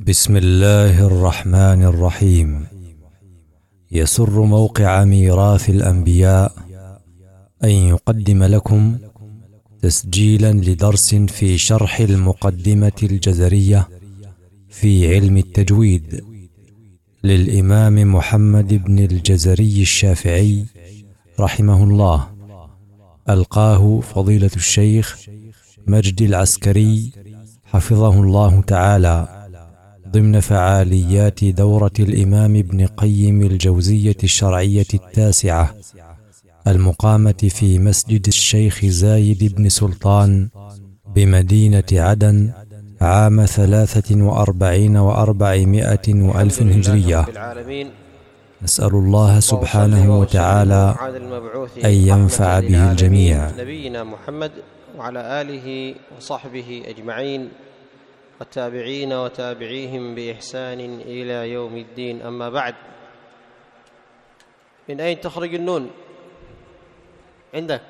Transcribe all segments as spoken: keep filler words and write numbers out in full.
بسم الله الرحمن الرحيم. يسر موقع ميراث الأنبياء أن يقدم لكم تسجيلا لدرس في شرح المقدمة الجزرية في علم التجويد للإمام محمد بن الجزري الشافعي رحمه الله، ألقاه فضيلة الشيخ مجدي العسكري حفظه الله تعالى ضمن فعاليات دورة الإمام ابن قيم الجوزية الشرعية التاسعة المقامة في مسجد الشيخ زايد بن سلطان بمدينة عدن عام ثلاثة وأربعين وأربعمائة وألف هجرية. نسأل الله سبحانه وتعالى أن ينفع به الجميع. نبينا محمد وعلى آله وصحبه أجمعين والتابعين وتابعيهم بإحسان إلى يوم الدين. أما بعد، من أين تخرج النون؟ عندك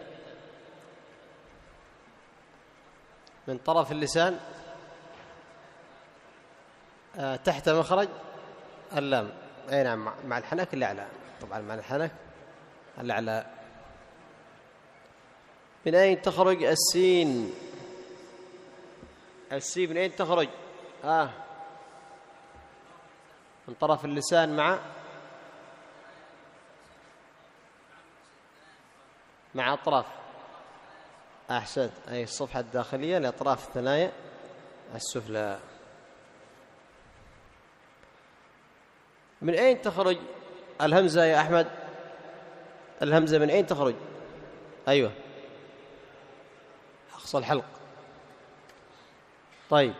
من طرف اللسان آه تحت مخرج اللام. أي نعم، مع الحنك الأعلى، طبعا مع الحنك الأعلى. من أين تخرج السين؟ السين من أين تخرج؟ آه من طرف اللسان مع مع أطراف. أحسنت، أي الصفحة الداخلية لأطراف الثنايا السفلى. من أين تخرج الهمزة يا أحمد؟ الهمزة من أين تخرج؟ أيوة، أقصى الحلق. طيب،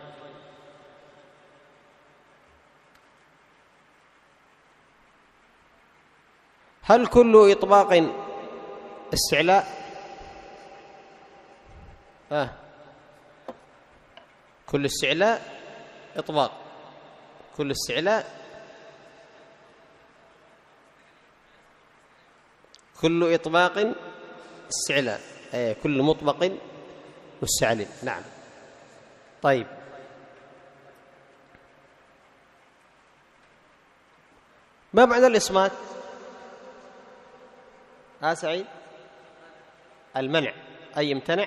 هل كل إطباق استعلاء؟ آه. كل استعلاء إطباق، كل استعلاء كل إطباق استعلاء، أي كل مطبق مستعل. نعم. طيب، ما معنى الإصمات؟ ها سعيد؟ المنع، أي يمتنع.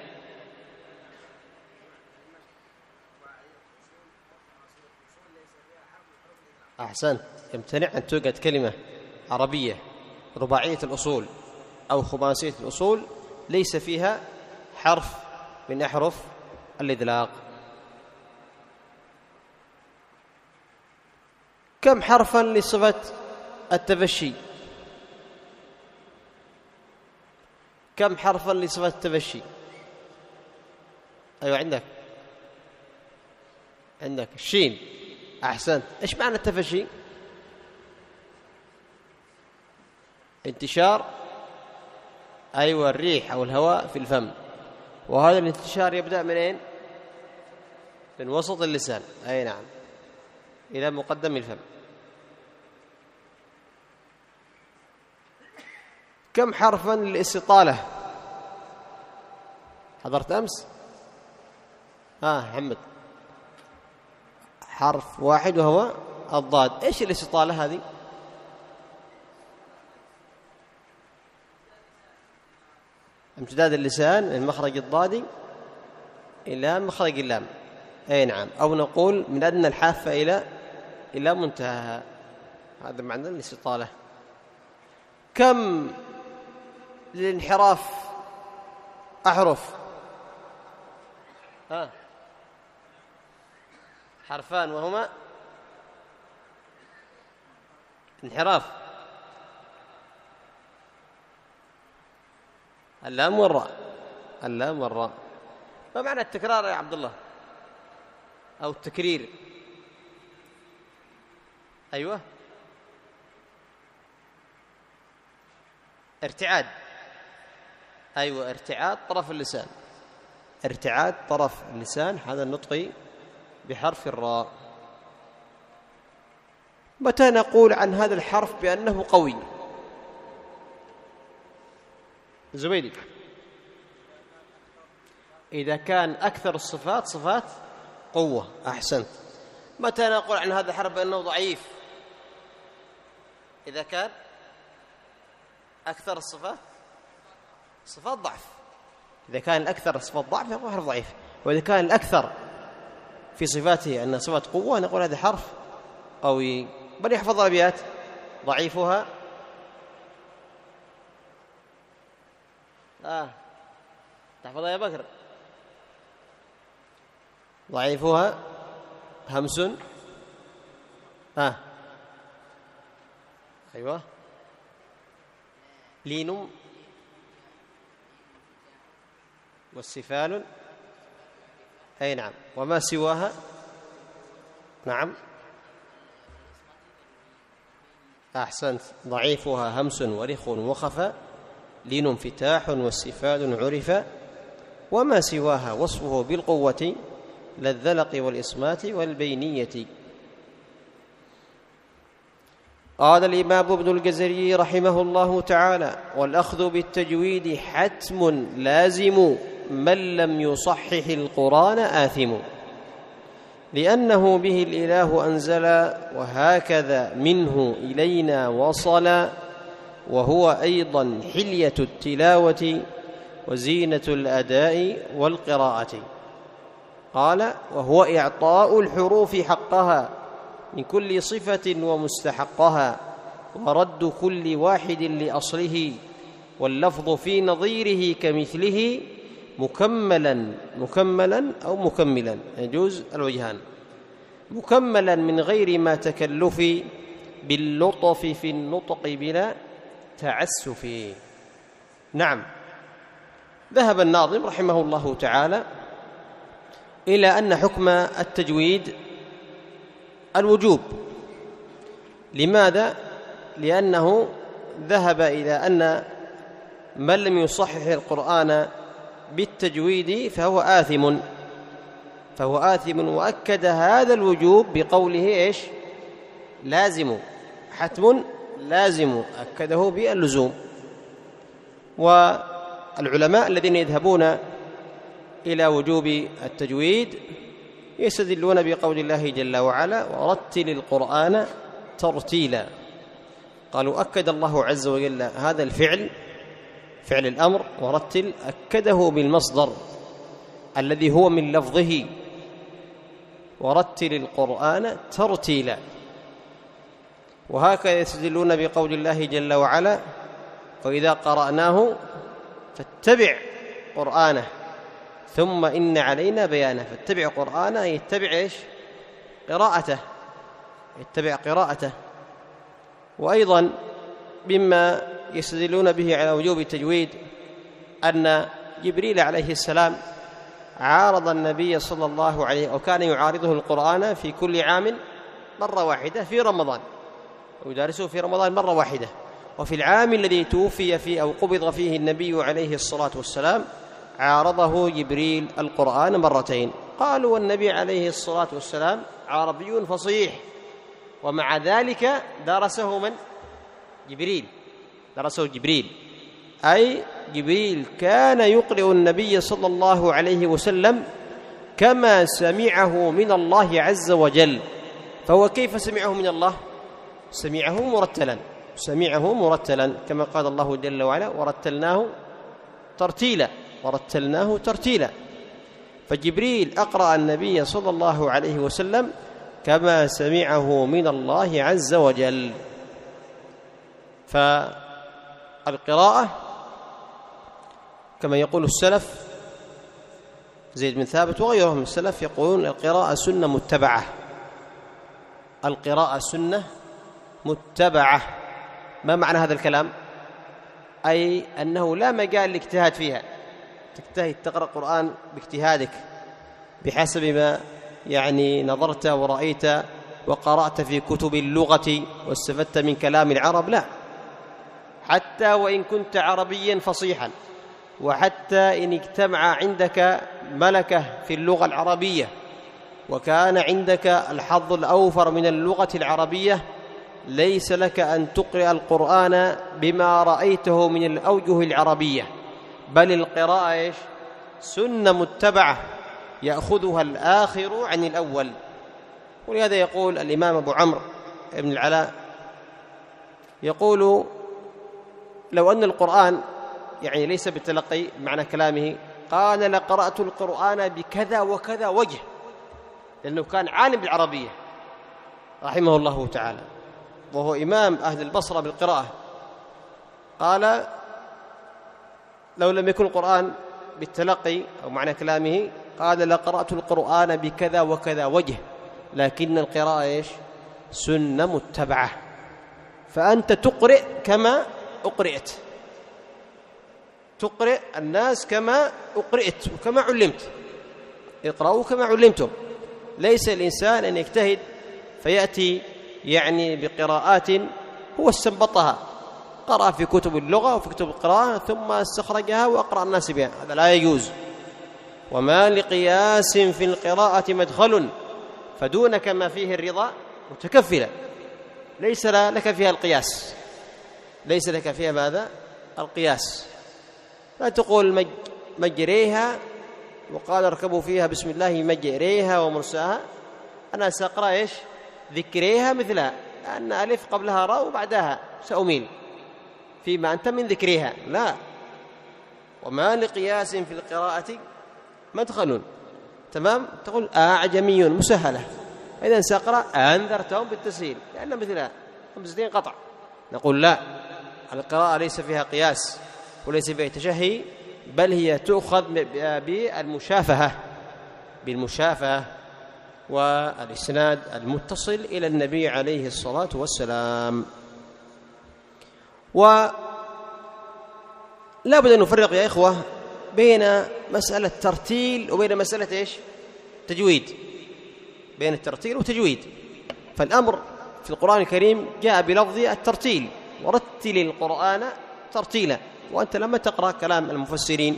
أحسنت، يمتنع أن توجد كلمة عربية رباعية الأصول أو خماسية الأصول ليس فيها حرف من أحرف الإدلاق. كم حرفا لصفة التفشي؟ كم حرفا لصفة التفشي؟ أيوة، عندك عندك الشين. أحسنت. إيش معنى التفشي؟ انتشار، أيوة، الريح أو الهواء في الفم، وهذا الانتشار يبدأ من أين؟ من وسط اللسان، أي نعم، إلى مقدم الفم. كم حرفا للاستطالة؟ حضرت أمس؟ ها آه محمد؟ حرف واحد وهو الضاد. إيش الاستطالة هذه؟ امتداد اللسان من مخرج الضاد إلى مخرج اللام، أي نعم، أو نقول من أدنى الحافة إلى إلى منتهاها. هذا معنى الاستطالة. كم للانحراف أحرف؟ ها حرفان وهما انحراف اللام والراء. اللام والراء. ما معنى التكرار يا عبد الله أو التكرير؟ أيوة، ارتعاد. أيوة، ارتعاد طرف اللسان، ارتعاد طرف اللسان، هذا النطق بحرف الراء. متى نقول عن هذا الحرف بأنه قوي؟ زبيدي، إذا كان أكثر الصفات صفات قوة. أحسنت. متى نقول عن هذا الحرف بأنه ضعيف؟ إذا كان أكثر الصفات صفات ضعف. إذا كان الأكثر صفات ضعف يقول حرف ضعيف، وإذا كان الأكثر في صفاته أن صفات قوة نقول هذا حرف قوي. بل يحفظ الأبيات: ضعيفها آه تحفظها يا بكر. ضعيفها همس آه أيوة لين والسفال أي نعم وما سواها نعم أحسنت. ضعيفها همس ورخ وخفى لين انفتاح والسفال عرف وما سواها وصفه بالقوة للذلق والإصمات والبينية. قال الإمام ابن الجزري رحمه الله تعالى: والأخذ بالتجويد حتم لازم من لم يصحح القرآن آثم، لأنه به الإله أنزل وهكذا منه إلينا وصل، وهو أيضا حلية التلاوة وزينة الأداء والقراءة. قال: وهو إعطاء الحروف حقها من كل صفة ومستحقها، ورد كل واحد لأصله، واللفظ في نظيره كمثله مكملا مكملا أو مكملا، يجوز الوجهان، مكملا من غير ما تكلف، باللطف في النطق بلا تعسف. نعم، ذهب الناظم رحمه الله تعالى إلى أن حكم التجويد الوجوب. لماذا؟ لأنه ذهب إلى أن من لم يصحح القرآن بالتجويد فهو آثم فهو آثم وأكد هذا الوجوب بقوله إيش؟ لازم، حتم لازم، أكده باللزوم. والعلماء الذين يذهبون إلى وجوب التجويد يستدلون بقول الله جل وعلا: ورتل القرآن ترتيلا. قالوا أكد الله عز وجل هذا الفعل، فعل الأمر ورتل، أكده بالمصدر الذي هو من لفظه، ورتل القرآن ترتيلا. وهكذا يستدلون بقول الله جل وعلا: وإذا قرأناه فاتبع قرآنه ثم إن علينا بيانه. فاتبع قرآنه يتبع إيش؟ قراءته، يتبع قراءته. وأيضا مما يستدلون به على وجوب التجويد أن جبريل عليه السلام عارض النبي صلى الله عليه وسلم، وكان يعارضه القرآن في كل عام مرة واحدة في رمضان، ويدارسه في رمضان مرة واحدة. وفي العام الذي توفي فيه أو قبض فيه النبي عليه الصلاة والسلام عارضه جبريل القرآن مرتين. قالوا: والنبي عليه الصلاة والسلام عربي فصيح، ومع ذلك درسه من؟ جبريل، درسه جبريل، أي جبريل كان يقرئ النبي صلى الله عليه وسلم كما سمعه من الله عز وجل. فهو كيف سمعه من الله؟ سمعه مرتلا، سمعه مرتلا كما قال الله جل وعلا: ورتلناه ترتيلا، ورتلناه ترتيلا. فجبريل أقرأ النبي صلى الله عليه وسلم كما سمعه من الله عز وجل. فالقراءة كما يقول السلف، زيد بن ثابت وغيرهم من السلف يقولون: القراءة سنة متبعة، القراءة سنة متبعة. ما معنى هذا الكلام؟ أي أنه لا مجال للاجتهاد فيها، تجتهد تقرأ القرآن باجتهادك بحسب ما يعني نظرت ورأيت وقرأت في كتب اللغة واستفدت من كلام العرب، لا، حتى وإن كنت عربيا فصيحا، وحتى إن اجتمع عندك ملكة في اللغة العربية وكان عندك الحظ الأوفر من اللغة العربية، ليس لك أن تقرأ القرآن بما رأيته من الأوجه العربية، بل القراءة إيش؟ سنة متبعة يأخذها الآخر عن الأول. ولهذا يقول الإمام أبو عمرو بن العلاء يقول لو أن القرآن يعني ليس بالتلقي معنى كلامه، قال لقرأت القرآن بكذا وكذا وجه، لأنه كان عالم بالعربية رحمه الله تعالى، وهو إمام أهل البصرة بالقراءة. قال لو لم يكن القرآن بالتلقي أو معنى كلامه قال لقرأت القرآن بكذا وكذا وجه، لكن القراءة إيش؟ سنة متبعة، فأنت تقرئ كما أقرئت، تقرئ الناس كما أقرئت وكما علمت، اقرأوا كما علمتم. ليس الإنسان أن يجتهد فيأتي يعني بقراءات هو استنبطها، قرأ في كتب اللغة وفي كتب القراءة ثم استخرجها وأقرأ الناس بها، هذا لا يجوز. وما لقياس في القراءة مدخل فدونك ما فيه الرضا متكفلا، ليس لك فيها القياس، ليس لك فيها ماذا؟ القياس. لا تقول مجريها وقال اركبوا فيها بسم الله مجريها ومرساها، أنا سأقرأ إيش؟ ذكريها مثلها، لأن ألف قبلها راء وبعدها سأميل فيما أنت من ذكريها، لا. وما لقياس في القراءة مدخل، تمام؟ تقول أعجمي مسهلة، إذا سأقرأ أنذرتهم بالتسهيل لأن مثلها خمستين قطع. نقول لا، القراءة ليس فيها قياس وليس فيها تشهي، بل هي تؤخذ بالمشافهة، بالمشافهة والإسناد المتصل إلى النبي عليه الصلاة والسلام. ولا بد أن نفرق يا إخوة بين مسألة ترتيل وبين مسألة إيش؟ تجويد، بين الترتيل والتجويد. فالأمر في القرآن الكريم جاء بلفظ الترتيل، ورتل القرآن ترتيلا. وأنت لما تقرأ كلام المفسرين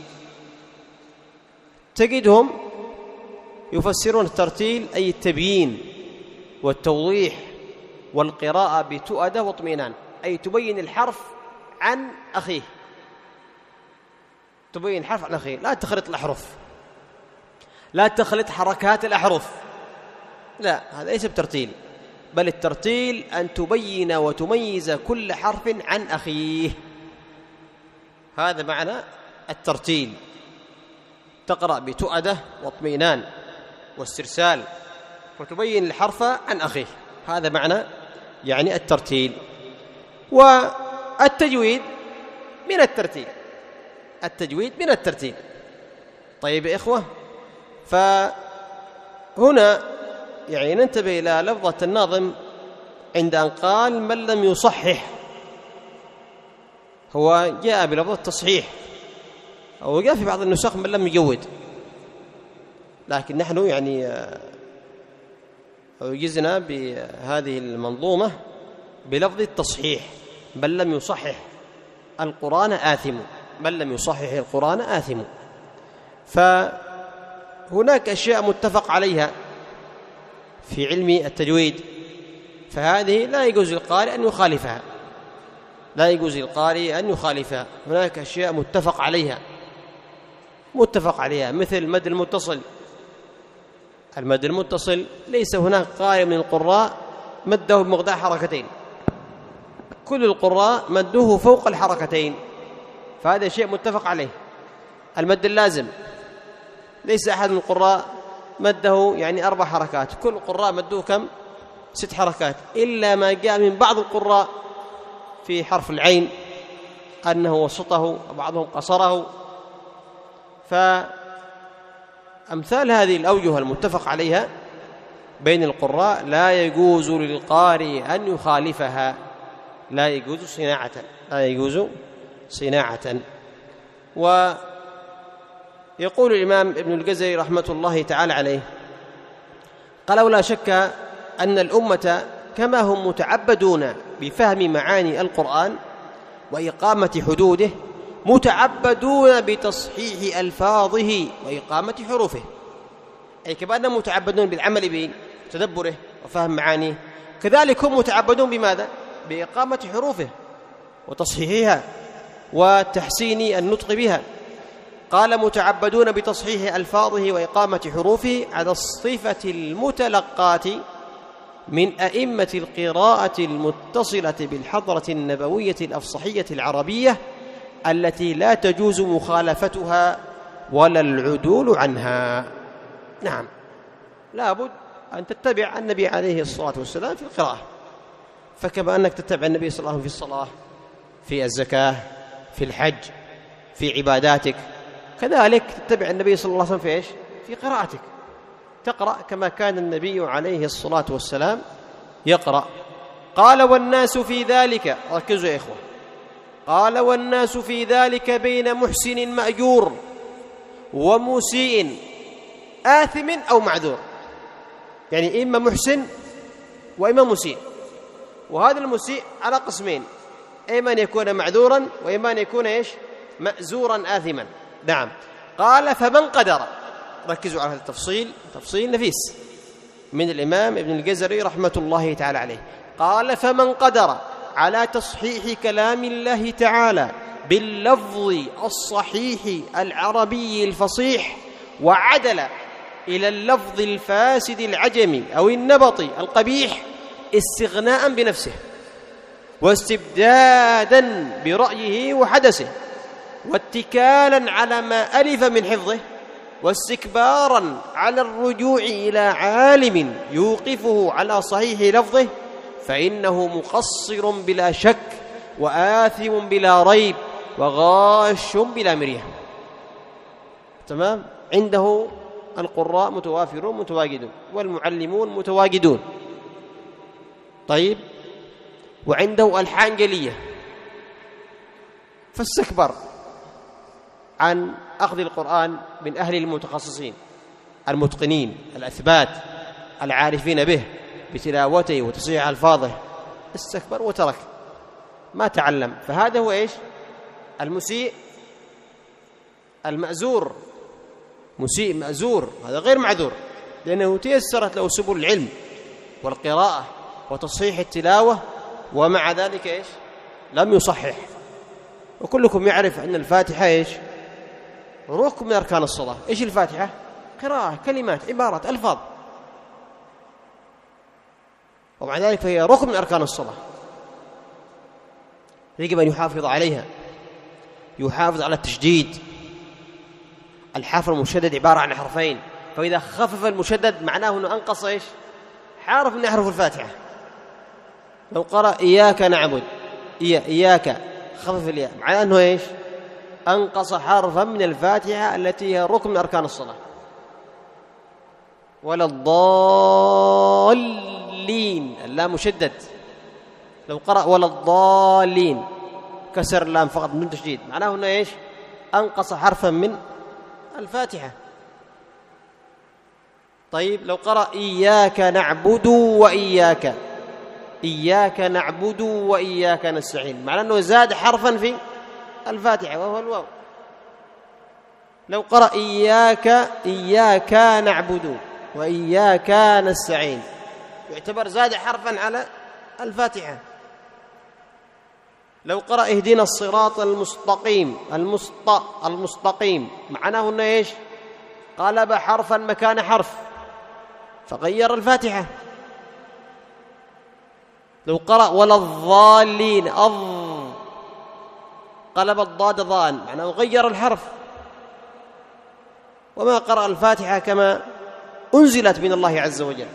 تجدهم يفسرون الترتيل أي التبيين والتوضيح والقراءة بتؤدة واطمئنان، أي تبين الحرف عن أخيه، تبين الحرف عن أخيه، لا تخلط الأحرف، لا تخلط حركات الأحرف، لا، هذا ليس بترتيل، بل الترتيل أن تبين وتميز كل حرف عن أخيه، هذا معنى الترتيل. تقرأ بتؤدة واطمئنان واسترسال وتبين الحرف عن أخيه، هذا معنى يعني الترتيل. والتجويد من الترتيل، التجويد من الترتيل. طيب يا إخوة، فهنا يعني ننتبه إلى لفظة الناظم عند أن قال من لم يصحح، هو جاء بلفظ التصحيح أو جاء في بعض النسخ من لم يجود، لكن نحن يعني أوجزنا بهذه المنظومة بلفظ التصحيح، من لم يصحح القرآن آثم، من لم يصحح القرآن آثم. فهناك أشياء متفق عليها في علم التجويد، فهذه لا يجوز للقارئ أن يخالفها، لا يجوز للقارئ أن يخالفها. هناك أشياء متفق عليها متفق عليها مثل المد المتصل. المد المتصل ليس هناك قارئ من القراء مده بمقدار حركتين، كل القراء مده فوق الحركتين، فهذا شيء متفق عليه. المد اللازم ليس أحد من القراء مده يعني أربع حركات، كل القراء مده كم؟ ست حركات، إلا ما جاء من بعض القراء في حرف العين أنه وسطه وبعضهم قصره. فأمثال هذه الأوجه المتفق عليها بين القراء لا يجوز للقارئ أن يخالفها، لا يجوز صناعة، لا يجوز صناعة. ويقول الإمام ابن الجزري رحمة الله تعالى عليه قال ولا شك أن الأمة كما هم متعبدون بفهم معاني القرآن وإقامة حدوده متعبدون بتصحيح ألفاظه وإقامة حروفه، أي كما أنهم متعبدون بالعمل بتدبره وفهم معانيه، كذلك هم متعبدون بماذا؟ بإقامة حروفه وتصحيحها وتحسين النطق بها. قال متعبدون بتصحيح ألفاظه وإقامة حروفه على الصفة المتلقاة من أئمة القراءة المتصلة بالحضرة النبوية الأفصحية العربية التي لا تجوز مخالفتها ولا العدول عنها. نعم، لابد أن تتبع النبي عليه الصلاة والسلام في القراءة، فكما أنك تتبع النبي صلى الله عليه وسلم في الصلاة، في الزكاة، في الحج، في عباداتك، كذلك تتبع النبي صلى الله عليه وسلم في إيش؟ في قراءتك، تقرأ كما كان النبي عليه الصلاة والسلام يقرأ. قال والناس في ذلك، ركزوا يا إخوة، قال والناس في ذلك بين محسن مأجور ومسيء آثم أو معذور، يعني إما محسن وإما مسيء، وهذا المسيء على قسمين، إما أن يكون معذورا وإما أن يكون إيش؟ مأزورا آثما. نعم. قال فمن قدر، ركزوا على هذا التفصيل، تفصيل نفيس من الإمام ابن الجزري رحمة الله تعالى عليه. قال فمن قدر على تصحيح كلام الله تعالى باللفظ الصحيح العربي الفصيح وعدل إلى اللفظ الفاسد العجمي أو النبطي القبيح استغناء بنفسه واستبدادا برأيه وحدثه واتكالا على ما ألف من حفظه واستكبارا على الرجوع إلى عالم يوقفه على صحيح لفظه، فإنه مقصر بلا شك وآثم بلا ريب وغاش بلا مرية. تمام؟ عنده القراء متوافرون متواجدون والمعلمون متواجدون، طيب، وعنده ألحان جلية، فاستكبر عن أخذ القرآن من أهل المتخصصين المتقنين الأثبات العارفين به بتلاوته وتصحيح ألفاظه، استكبر وترك ما تعلم، فهذا هو إيش؟ المسيء المأزور، مسيء مأزور، هذا غير معذور لأنه تيسرت له سبل العلم والقراءة وتصحيح التلاوة، ومع ذلك إيش؟ لم يصحح. وكلكم يعرف أن الفاتحة إيش؟ ركن من أركان الصلاة. إيش الفاتحة؟ قراءة، كلمات، عبارات، ألفاظ، ومع ذلك فهي ركن من أركان الصلاة، يجب أن يحافظ عليها، يحافظ على التشديد. الحرف المشدد عبارة عن حرفين، فإذا خفف المشدد معناه أنه أنقص إيش؟ حرف من أحرف الفاتحة. لو قرأ إياك نعبد، إياك خفف الياء، معناه أنه إيش؟ أنقص حرفا من الفاتحة التي هي ركن من أركان الصلاة. ولا الضالين، اللام مشدد، لو قرأ ولا الضالين كسر اللام فقط من تشديد، معناه أنه إيش؟ أنقص حرفا من الفاتحة. طيب لو قرأ إياك نعبد وإياك، إياك نعبد وإياك نستعين، معناه أنه زاد حرفا في الفاتحة وهو الواو. لو قرأ إياك إياك نعبد وإياك نستعين، يعتبر زاد حرفا على الفاتحة. لو قرأ اهدنا الصراط المستقيم، المست... المستقيم، معناه أنه إيش؟ قلب حرفا مكان حرف فغير الفاتحة. لو قرأ ولا الضالين، أض، قلب الضاد ضان، معناه غير الحرف. وما قرأ الفاتحة كما أنزلت من الله عز وجل.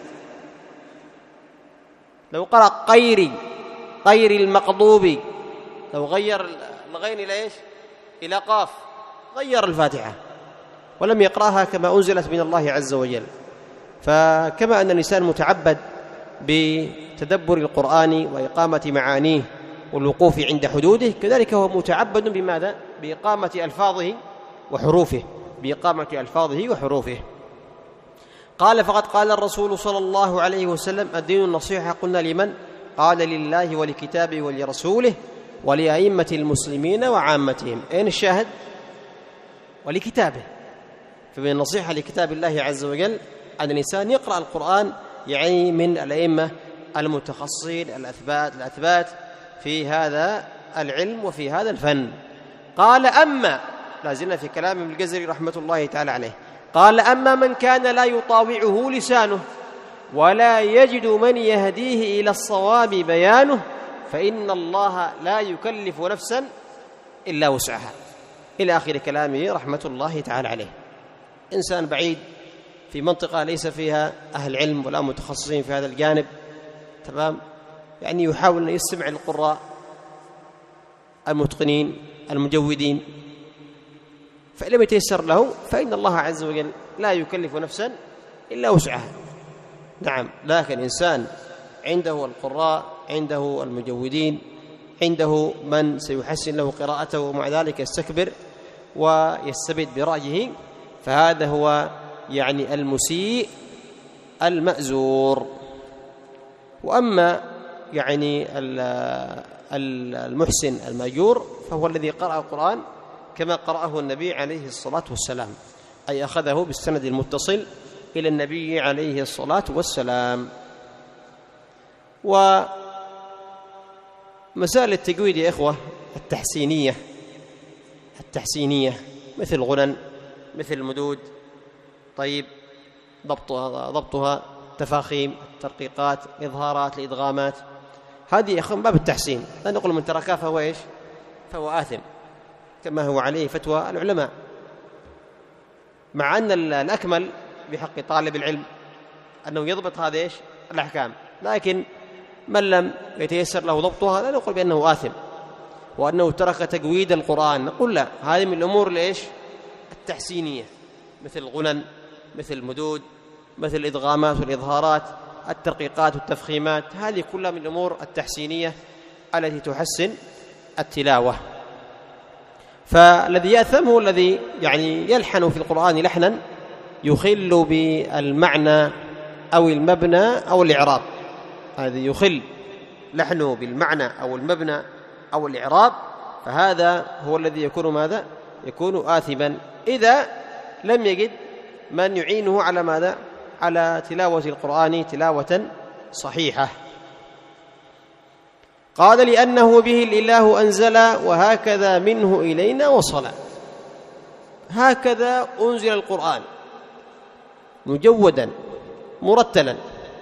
لو قرأ قيري، قير المقضوب، لو غير الغين إلى إيش؟ إلى قاف، غير الفاتحة ولم يقرأها كما أنزلت من الله عز وجل. فكما أن الإنسان متعبد بتدبر القرآن وإقامة معانيه والوقوف عند حدوده، كذلك هو متعبد بماذا؟ بإقامة ألفاظه وحروفه، بإقامة ألفاظه وحروفه. قال فقد قال الرسول صلى الله عليه وسلم الدين النصيحة. قلنا لمن؟ قال لله ولكتابه ولرسوله ولأئمة المسلمين وعامتهم. أين الشاهد؟ ولكتابه. فمن النصيحة لكتاب الله عز وجل أن الإنسان يقرأ القرآن، يعني من الأئمة المتخصصين الأثبات الأثبات في هذا العلم وفي هذا الفن. قال أما، لازلنا في كلام ابن الجزري رحمة الله تعالى عليه، قال أما من كان لا يطاوعه لسانه ولا يجد من يهديه إلى الصواب بيانه فإن الله لا يكلف نفسا إلا وسعها، إلى آخر كلامه رحمة الله تعالى عليه. إنسان بعيد في منطقة ليس فيها أهل علم ولا متخصصين في هذا الجانب، تمام، يعني يحاول أن يستمع للقراء المتقنين المجودين، فإن لم يتيسر له فإن الله عز وجل لا يكلف نفسا إلا وسعها. نعم، لكن إنسان عنده القراء، عنده المجودين، عنده من سيحسن له قراءته ومع ذلك يستكبر ويستبد برأيه، فهذا هو يعني المسيء المأزور. وأما يعني المحسن المأجور فهو الذي قرأ القرآن كما قرأه النبي عليه الصلاة والسلام، أي أخذه بالسند المتصل إلى النبي عليه الصلاة والسلام. ومسائل التجويد يا إخوة التحسينية التحسينية مثل الغنن، مثل المدود، طيب ضبطها ضبطها تفاخيم، الترقيقات، إظهارات، الإدغامات، هذه يا أخوان باب التحسين، لا نقول من تركها فهو إيش؟ فهو آثم، كما هو عليه فتوى العلماء، مع أن الأكمل بحق طالب العلم أنه يضبط هذا إيش؟ الأحكام، لكن من لم يتيسر له ضبطها لا نقول بأنه آثم وأنه ترك تجويد القرآن، نقول لا، هذه من الأمور لإيش؟ التحسينية، مثل الغنن، مثل المدود، مثل الإدغامات والإظهارات، الترقيقات والتفخيمات، هذه كلها من الأمور التحسينية التي تحسن التلاوة. فالذي يأثم هو الذي يعني يلحن في القرآن لحنا يخل بالمعنى أو المبنى أو الإعراب، هذا يخل لحنه بالمعنى أو المبنى أو الإعراب، فهذا هو الذي يكون ماذا؟ يكون آثما إذا لم يجد من يعينه على ماذا؟ على تلاوة القرآن تلاوة صحيحة. قال لأنه به الإله أنزل وهكذا منه إلينا وصل. هكذا أنزل القرآن مجودا مرتلا،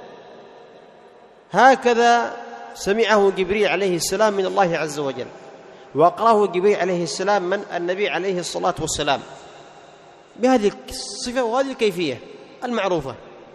هكذا سمعه جبريل عليه السلام من الله عز وجل، وأقرأه جبريل عليه السلام من النبي عليه الصلاة والسلام بهذه الصفة وهذه الكيفية المعروفة،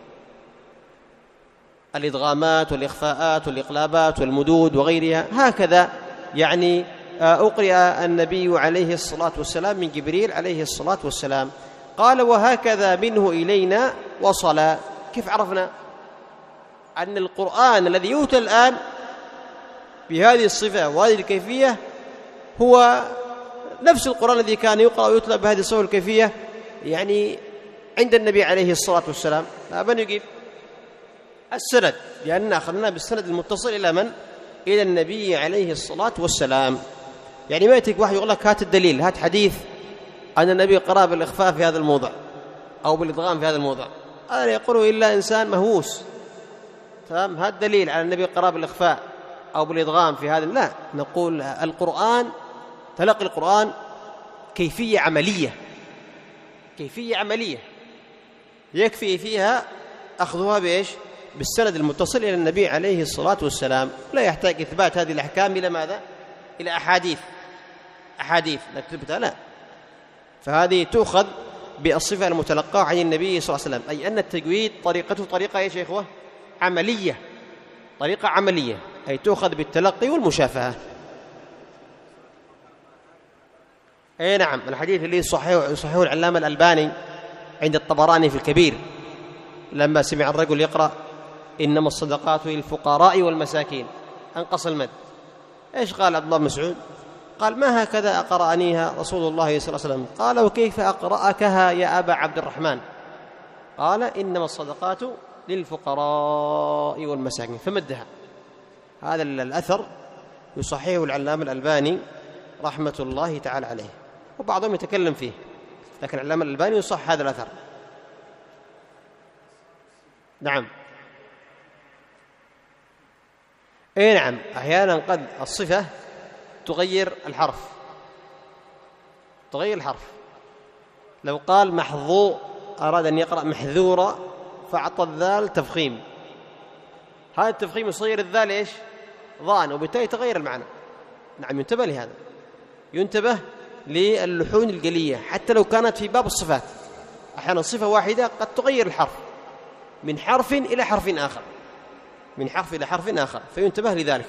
الإدغامات والإخفاءات والإقلابات والمدود وغيرها، هكذا يعني أقرأ النبي عليه الصلاة والسلام من جبريل عليه الصلاة والسلام. قال وهكذا منه إلينا وصل. كيف عرفنا أن القرآن الذي يؤتى الآن بهذه الصفة وهذه الكيفية هو نفس القرآن الذي كان يقرأ ويتلى بهذه الصفة والكيفية يعني عند النبي عليه الصلاة والسلام؟ أبا نجيب السند، لأننا أخذنا بالسند المتصل إلى من؟ إلى النبي عليه الصلاة والسلام. يعني ما يأتيك واحد يقول لك هات الدليل، هات حديث أن النبي قرأ بالإخفاء في هذا الموضع أو بالإدغام في هذا الموضع، هذا يقوله إلا إنسان مهووس، تمام؟ هات دليل على النبي قرأ بالإخفاء أو بالإدغام في هذا، لا، نقول القرآن، تلقي القرآن كيفية عملية، كيفية عملية يكفي فيها أخذها بإيش؟ بالسند المتصل إلى النبي عليه الصلاة والسلام، لا يحتاج إثبات هذه الأحكام إلى ماذا؟ إلى أحاديث أحاديث لا تثبتها، لا. فهذه تؤخذ بالصفة المتلقاة عن النبي صلى الله عليه وسلم، أي أن التجويد طريقته طريقة يا شيخوة عملية، طريقة عملية، أي تؤخذ بالتلقي والمشافهة. أي نعم، الحديث اللي صحيح صحيح العلامة الألباني عند الطبراني في الكبير لما سمع الرجل يقرأ إنما الصدقات للفقراء والمساكين، أنقص المد، إيش قال عبد الله بن مسعود؟ قال ما هكذا أقرأنيها رسول الله صلى الله عليه وسلم. قال وكيف أقرأكها يا أبا عبد الرحمن؟ قال إنما الصدقات للفقراء والمساكين، فمدها. هذا الأثر يصححه العلامة الألباني رحمة الله تعالى عليه، وبعضهم يتكلم فيه، لكن العلامة الألباني يصح هذا الأثر. نعم، اي نعم، احيانا قد الصفه تغير الحرف، تغير الحرف. لو قال محظو اراد ان يقرا محذورا فاعطى الذال تفخيم، هذا التفخيم يصير الذال إيش؟ ضاء، وبالتالي تغير المعنى. نعم، ينتبه لهذا، ينتبه للحون القلية حتى لو كانت في باب الصفات. أحيانا صفة واحدة قد تغير الحرف من حرف إلى حرف آخر، من حرف إلى حرف آخر، فينتبه لذلك.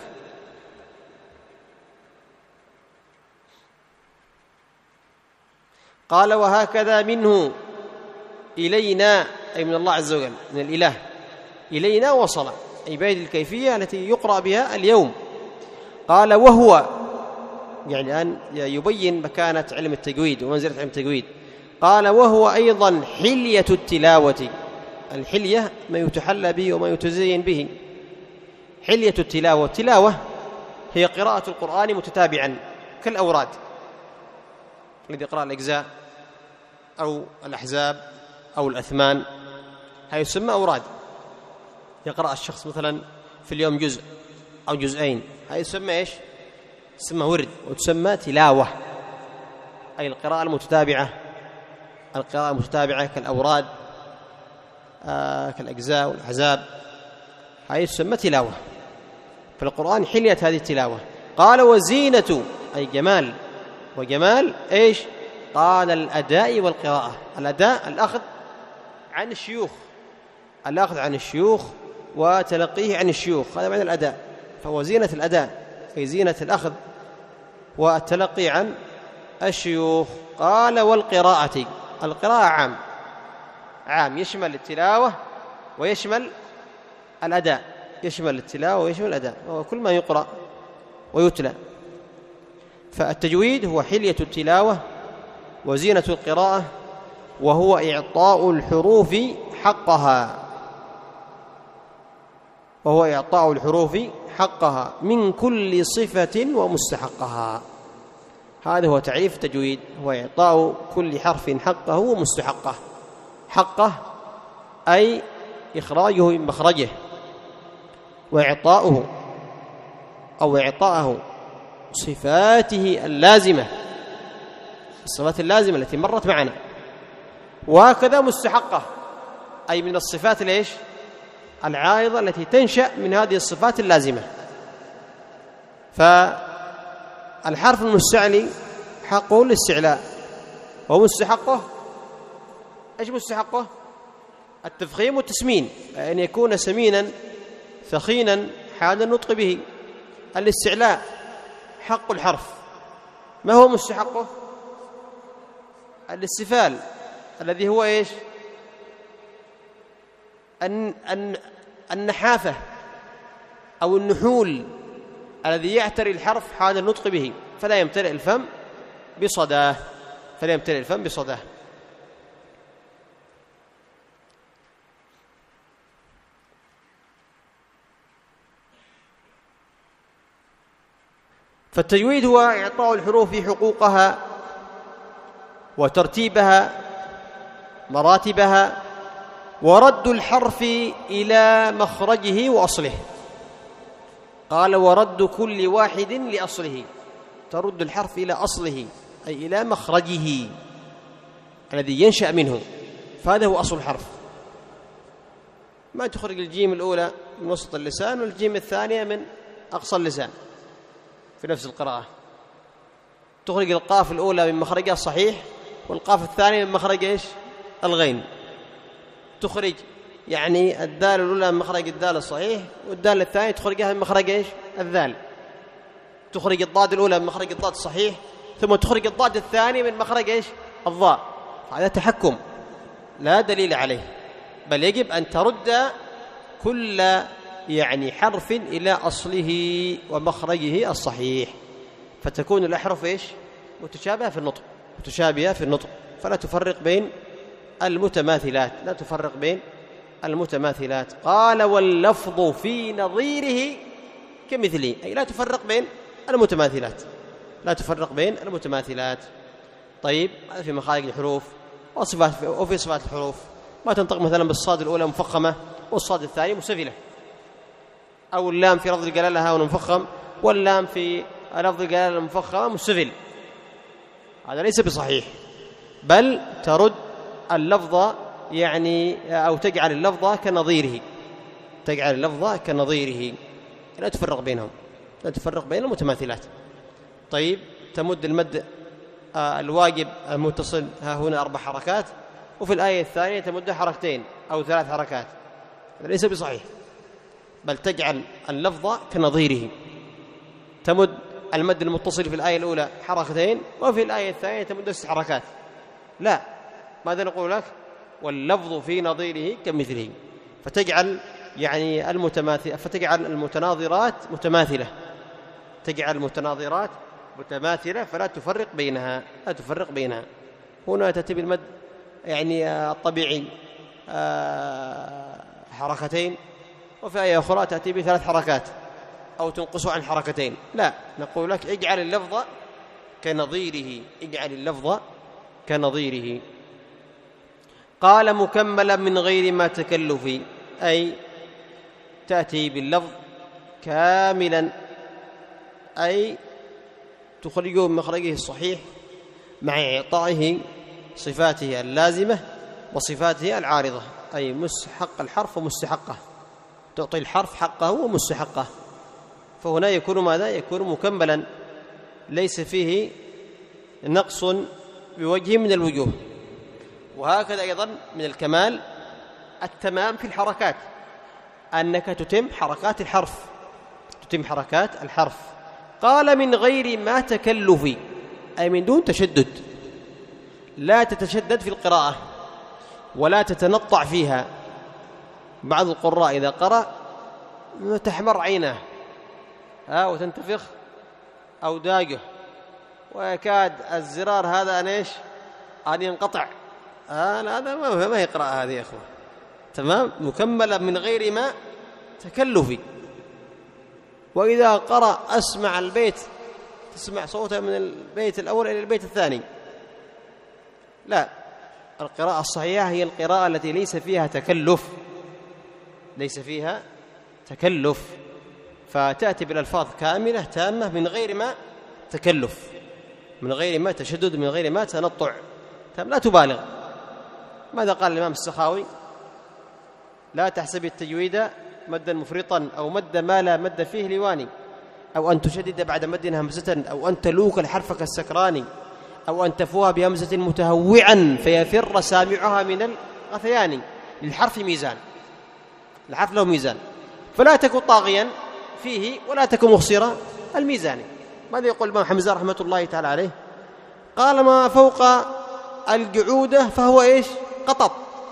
قال وهكذا منه إلينا، أي من الله عز وجل، من الإله إلينا وصل، أي بهذه الكيفية التي يقرأ بها اليوم. قال وهو، يعني الآن يبين مكانة علم التجويد ومنزلة علم التجويد. قال وهو أيضا حلية التلاوة، الحلية ما يتحلى به وما يتزين به. حلية التلاوة، التلاوة هي قراءة القرآن متتابعا كالأوراد، الذي يقرأ الأجزاء أو الأحزاب أو الأثمان، هذا يسمى أوراد. يقرأ الشخص مثلا في اليوم جزء أو جزئين، هذا يسمى إيش؟ يسمى ورد، وتسمى تلاوة، أي القراءة المتتابعة، القراءة المتتابعة كالأوراد آه كالأجزاء والأحزاب، هذه تسمى تلاوة. فالقرآن حلية هذه التلاوة. قال وزينة، أي جمال، وجمال إيش؟ قال الأداء والقراءة. الأداء الأخذ عن الشيوخ، الأخذ عن الشيوخ وتلقيه عن الشيوخ، هذا معنى الأداء. فهو زينة الأداء، أي زينة الأخذ والتلقي عن الشيوخ. قال والقراءة، القراءة عام، عام يشمل التلاوة ويشمل الأداء، يشمل التلاوة ويشمل الأداء، وهو كل ما يقرأ ويتلى. فالتجويد هو حلية التلاوة وزينة القراءة، وهو إعطاء الحروف حقها، وهو إعطاء الحروف حقها من كل صفة ومستحقها. هذا هو تعريف التجويد، هو إعطاء كل حرف حقه ومستحقه. حقه أي إخراجه من مخرجه، وإعطاؤه أو إعطاءه صفاته اللازمة، الصفات اللازمة التي مرت معنا. وهكذا مستحقه، أي من الصفات ليش؟ العائضة التي تنشأ من هذه الصفات اللازمة. فالحرف المستعلي حقه الاستعلاء، ومستحقه ايش مستحقه؟ التفخيم والتسمين، أن يكون سمينا ثخينا حال النطق به. الاستعلاء حق الحرف، ما هو مستحقه؟ الاستفال، الذي هو ايش؟ أن أن النحافة أو النحول الذي يعتري الحرف حال النطق به، فلا يمتلئ الفم بصداه، فلا يمتلئ الفم بصداه. فالتجويد هو إعطاء الحروف حقوقها وترتيبها مراتبها، ورد الحرف إلى مخرجه وأصله. قال ورد كل واحد لأصله، ترد الحرف إلى أصله أي إلى مخرجه الذي ينشأ منه، فهذا هو أصل الحرف. ما تخرج الجيم الأولى من وسط اللسان والجيم الثانية من أقصى اللسان في نفس القراءة، تخرج القاف الأولى من مخرجها الصحيح والقاف الثانية من مخرج إيش؟ الغين. تخرج يعني الدال الأولى من مخرج الدال الصحيح، والدال الثانية تخرجها من مخرج إيش؟ الذال. تخرج الضاد الأولى من مخرج الضاد الصحيح، ثم تخرج الضاد الثاني من مخرج إيش؟ الضاء. هذا تحكم لا دليل عليه، بل يجب أن ترد كل يعني حرف إلى أصله ومخرجه الصحيح، فتكون الأحرف إيش؟ متشابهة في النطق، متشابهة في النطق، فلا تفرق بين المتماثلات، لا تفرق بين المتماثلات. قال واللفظ في نظيره كمثله، أي لا تفرق بين المتماثلات، لا تفرق بين المتماثلات. طيب، هذا في مخارج الحروف وصفات، وفي صفات الحروف ما تنطق مثلا بالصاد الأولى مفخمة والصاد الثاني مسفلة، أو اللام في لفظ الجلالة هاون مفخم واللام في لفظ الجلالة مفخمة مسفل، هذا ليس بصحيح، بل ترد اللفظ يعني أو تجعل اللفظ كنظيره، تجعل اللفظ كنظيره، لا تفرق بينهم، لا تفرق بين المتماثلات. طيب، تمد المد الواجب المتصل ها هنا أربع حركات، وفي الآية الثانية تمد حركتين أو ثلاث حركات، ليس بصحيح، بل تجعل اللفظ كنظيره. تمد المد المتصل في الآية الأولى حركتين، وفي الآية الثانية تمد ست حركات. لا، ماذا نقول لك؟ واللفظ في نظيره كمثله. فتجعل يعني المتماثل فتجعل المتناظرات متماثلة، تجعل المتناظرات متماثلة، فلا تفرق بينها، لا تفرق بينها. هنا تأتي بالمد يعني الطبيعي حركتين، وفي آية أخرى تأتي بثلاث حركات أو تنقص عن حركتين. لا، نقول لك اجعل اللفظ كنظيره، اجعل اللفظ كنظيره. قال مكملا من غير ما تكلف، أي تأتي باللفظ كاملا، أي تخرجه من مخرجه الصحيح مع إعطائه صفاته اللازمة وصفاته العارضة، أي مستحق الحرف ومستحقه، تعطي الحرف حقه ومستحقه. فهنا يكون ماذا؟ يكون مكملا، ليس فيه نقص بوجه من الوجوه. وهكذا أيضا من الكمال التمام في الحركات، أنك تتم حركات الحرف، تتم حركات الحرف. قال من غير ما تكلف، أي من دون تشدد، لا تتشدد في القراءة ولا تتنطع فيها. بعض القراء إذا قرأ تحمر عينه ها وتنتفخ أوداجه، ويكاد الزرار هذا أن إيش؟ أن ينقطع. هذا ما ما هي قراءة هذه يا أخوة، تمام؟ مكملة من غير ما تكلف. وإذا قرأ أسمع البيت، تسمع صوته من البيت الأول إلى البيت الثاني. لا، القراءة الصحيحة هي القراءة التي ليس فيها تكلف، ليس فيها تكلف، فتأتي بالألفاظ كاملة تامة من غير ما تكلف، من غير ما تشدد، من غير ما تنطع، لا تبالغ. ماذا قال الإمام السخاوي؟ لا تحسب التجويد مدا مفرطا أو مد ما لا مد فيه لواني، أو أن تشدد بعد مد همزة، أو أن تلوك الحرف كالسكران، أو أن تفوها بهمزة متهوعا فيفر سامعها من الغثيان. للحرف ميزان، الحرف له ميزان، فلا تكن طاغيا فيه ولا تكن مخسر الميزان. ماذا يقول الإمام حمزة رحمة الله تعالى عليه؟ قال ما فوق الجعودة فهو إيش؟ قطط،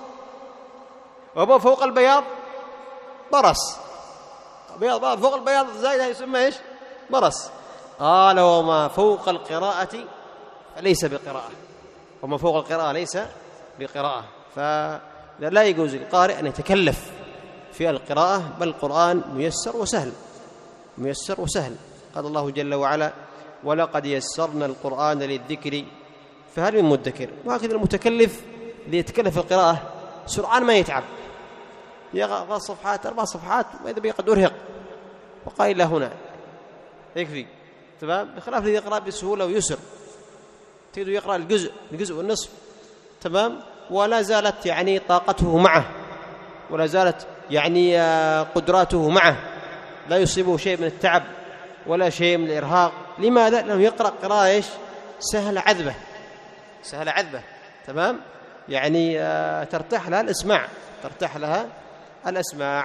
وما فوق البياض برص. بياض فوق البياض زايد يسمى إيش؟ برص. قال وما فوق القراءة فليس بقراءة، وما فوق القراءة ليس بقراءة. فلا يجوز للقارئ أن يتكلف في القراءة، بل القرآن ميسر وسهل، ميسر وسهل. قال الله جل وعلا ولقد يسرنا القرآن للذكر فهل من مدكر. وهكذا المتكلف اللي يتكلف في القراءة سرعان ما يتعب، يقرأ صفحات أربع صفحات وإذا بي قد أرهق وقال إلى هنا يكفي، تمام؟ بخلاف الذي يقرأ بسهولة ويسر، تريد يقرأ الجزء الجزء والنصف، تمام؟ ولا زالت يعني طاقته معه، ولا زالت يعني قدراته معه، لا يصيبه شيء من التعب ولا شيء من الإرهاق. لماذا؟ لأنه يقرأ قراءة إيش؟ سهلة عذبة، سهلة عذبة، تمام؟ يعني ترتاح لها الإسماع، ترتاح لها الأسماع.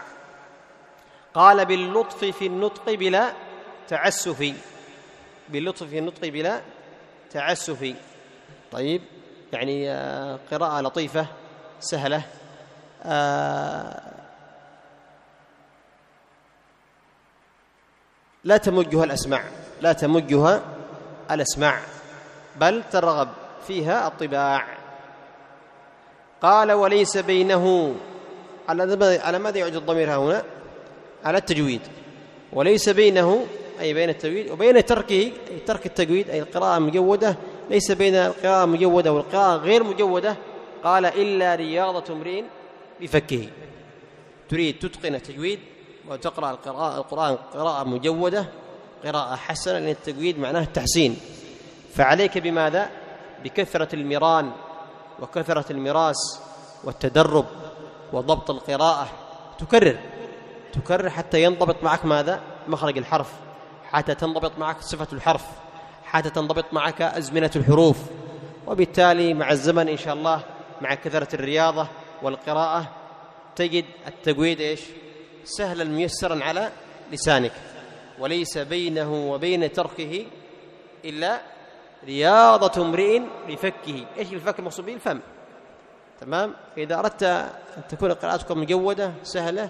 قال باللطف في النطق بلا تعسف، باللطف في النطق بلا تعسف. طيب، يعني قراءة لطيفة سهلة، لا تمجها الأسماع، لا تمجها الأسماع، بل ترغب فيها الطباع. قال وليس بينه، على ماذا يعود الضمير هنا؟ على التجويد. وليس بينه أي بين التجويد وبين تركه، أي ترك التجويد، أي القراءة المجودة، ليس بين القراءة المجودة والقراءة غير مجودة. قال إلا رياضة امرئ بفكه. تريد تتقن التجويد وتقرأ القراءة القرآن قراءة مجودة، قراءة حسنة، لأن التجويد معناه التحسين. فعليك بماذا؟ بكثرة المران وكثرة المراس والتدرب وضبط القراءة. تكرر تكرر حتى ينضبط معك ماذا؟ مخرج الحرف، حتى تنضبط معك صفة الحرف، حتى تنضبط معك أزمنة الحروف. وبالتالي مع الزمن إن شاء الله مع كثرة الرياضة والقراءة تجد التجويد إيش؟ سهلا ميسرا على لسانك، وليس بينه وبين تركه إلا رياضة امرئ لفكه. إيش الفك المقصود به؟ الفم. تمام. إذا أردت أن تكون قراءتك مجودة سهلة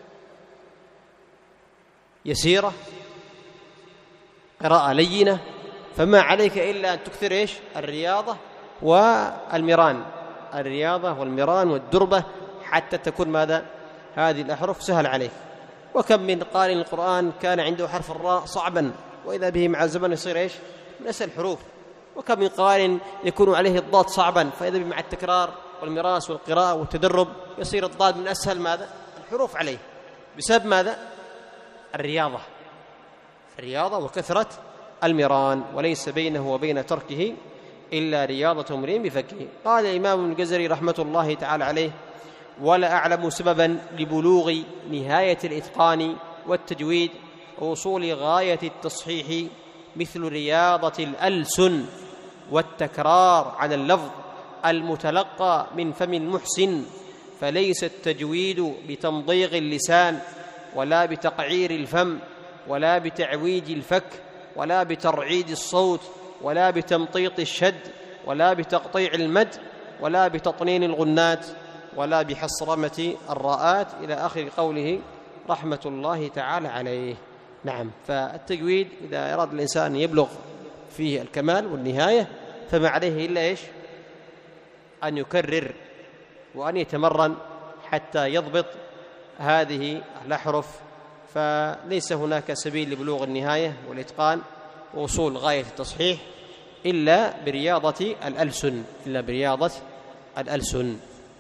يسيرة قراءة لينة، فما عليك إلا أن تكثر إيش؟ الرياضة والمران، الرياضة والمران والدربة، حتى تكون ماذا؟ هذه الأحرف سهل عليك. وكم من قارئ القرآن كان عنده حرف الراء صعبا، وإذا به مع الزمن يصير إيش؟ من أسهل الحروف. وكم من قارئ يكون عليه الضاد صعبا، فإذا به مع التكرار والمراس والقراءة والتدرب يصير الضاد من أسهل ماذا؟ الحروف عليه، بسبب ماذا؟ الرياضة، الرياضة وكثرة المران، وليس بينه وبين تركه إلا رياضة امرئ بفكه. قال الإمام ابن الجزري رحمة الله تعالى عليه: ولا أعلم سببا لبلوغ نهاية الإتقان والتجويد ووصول غاية التصحيح مثل رياضة الألسن والتكرار على اللفظ المتلقى من فم المحسن، فليس التجويد بتمضيغ اللسان ولا بتقعير الفم ولا بتعويج الفك ولا بترعيد الصوت ولا بتمطيط الشد ولا بتقطيع المد ولا بتطنين الغنات ولا بحصرمة الراءات، إلى آخر قوله رحمة الله تعالى عليه. نعم، فالتجويد إذا أراد الإنسان أن يبلغ فيه الكمال والنهاية فما عليه إلا إيش؟ أن يكرر وأن يتمرن حتى يضبط هذه الأحرف، فليس هناك سبيل لبلوغ النهاية والإتقان ووصول غاية التصحيح إلا برياضة الألسن، إلا برياضة الألسن.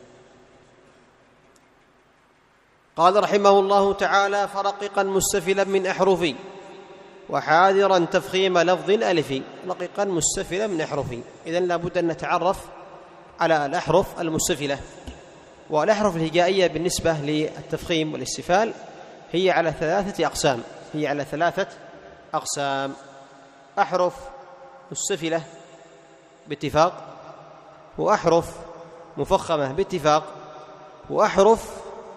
قال رحمه الله تعالى: فرققا مستفلا من أحرفي وحاذرا تفخيم لفظ ألفي. رققا مستفلا من أحرفي، إذن لابد أن نتعرف على الأحرف المستفلة. والأحرف الهجائية بالنسبة للتفخيم والاستفال هي على ثلاثة أقسام، هي على ثلاثة أقسام: أحرف مستفلة باتفاق، وأحرف مفخمة باتفاق، وأحرف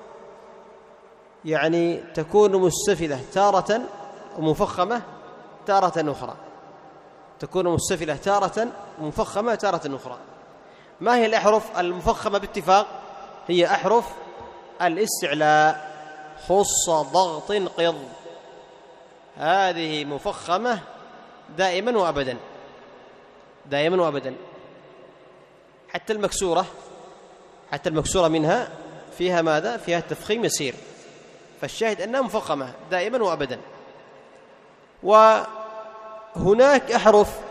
يعني تكون مستفلة تارة ومفخمة تارة أخرى، تكون مستفلة تارة ومفخمة تارة أخرى. ما هي الأحرف المفخمة باتفاق؟ هي أحرف الاستعلاء، خص ضغط قض، هذه مفخمة دائما وأبدا، دائما وأبدا. حتى المكسورة، حتى المكسورة منها فيها ماذا؟ فيها تفخيم يسير، فالشاهد أنها مفخمة دائما وأبدا. وهناك أحرف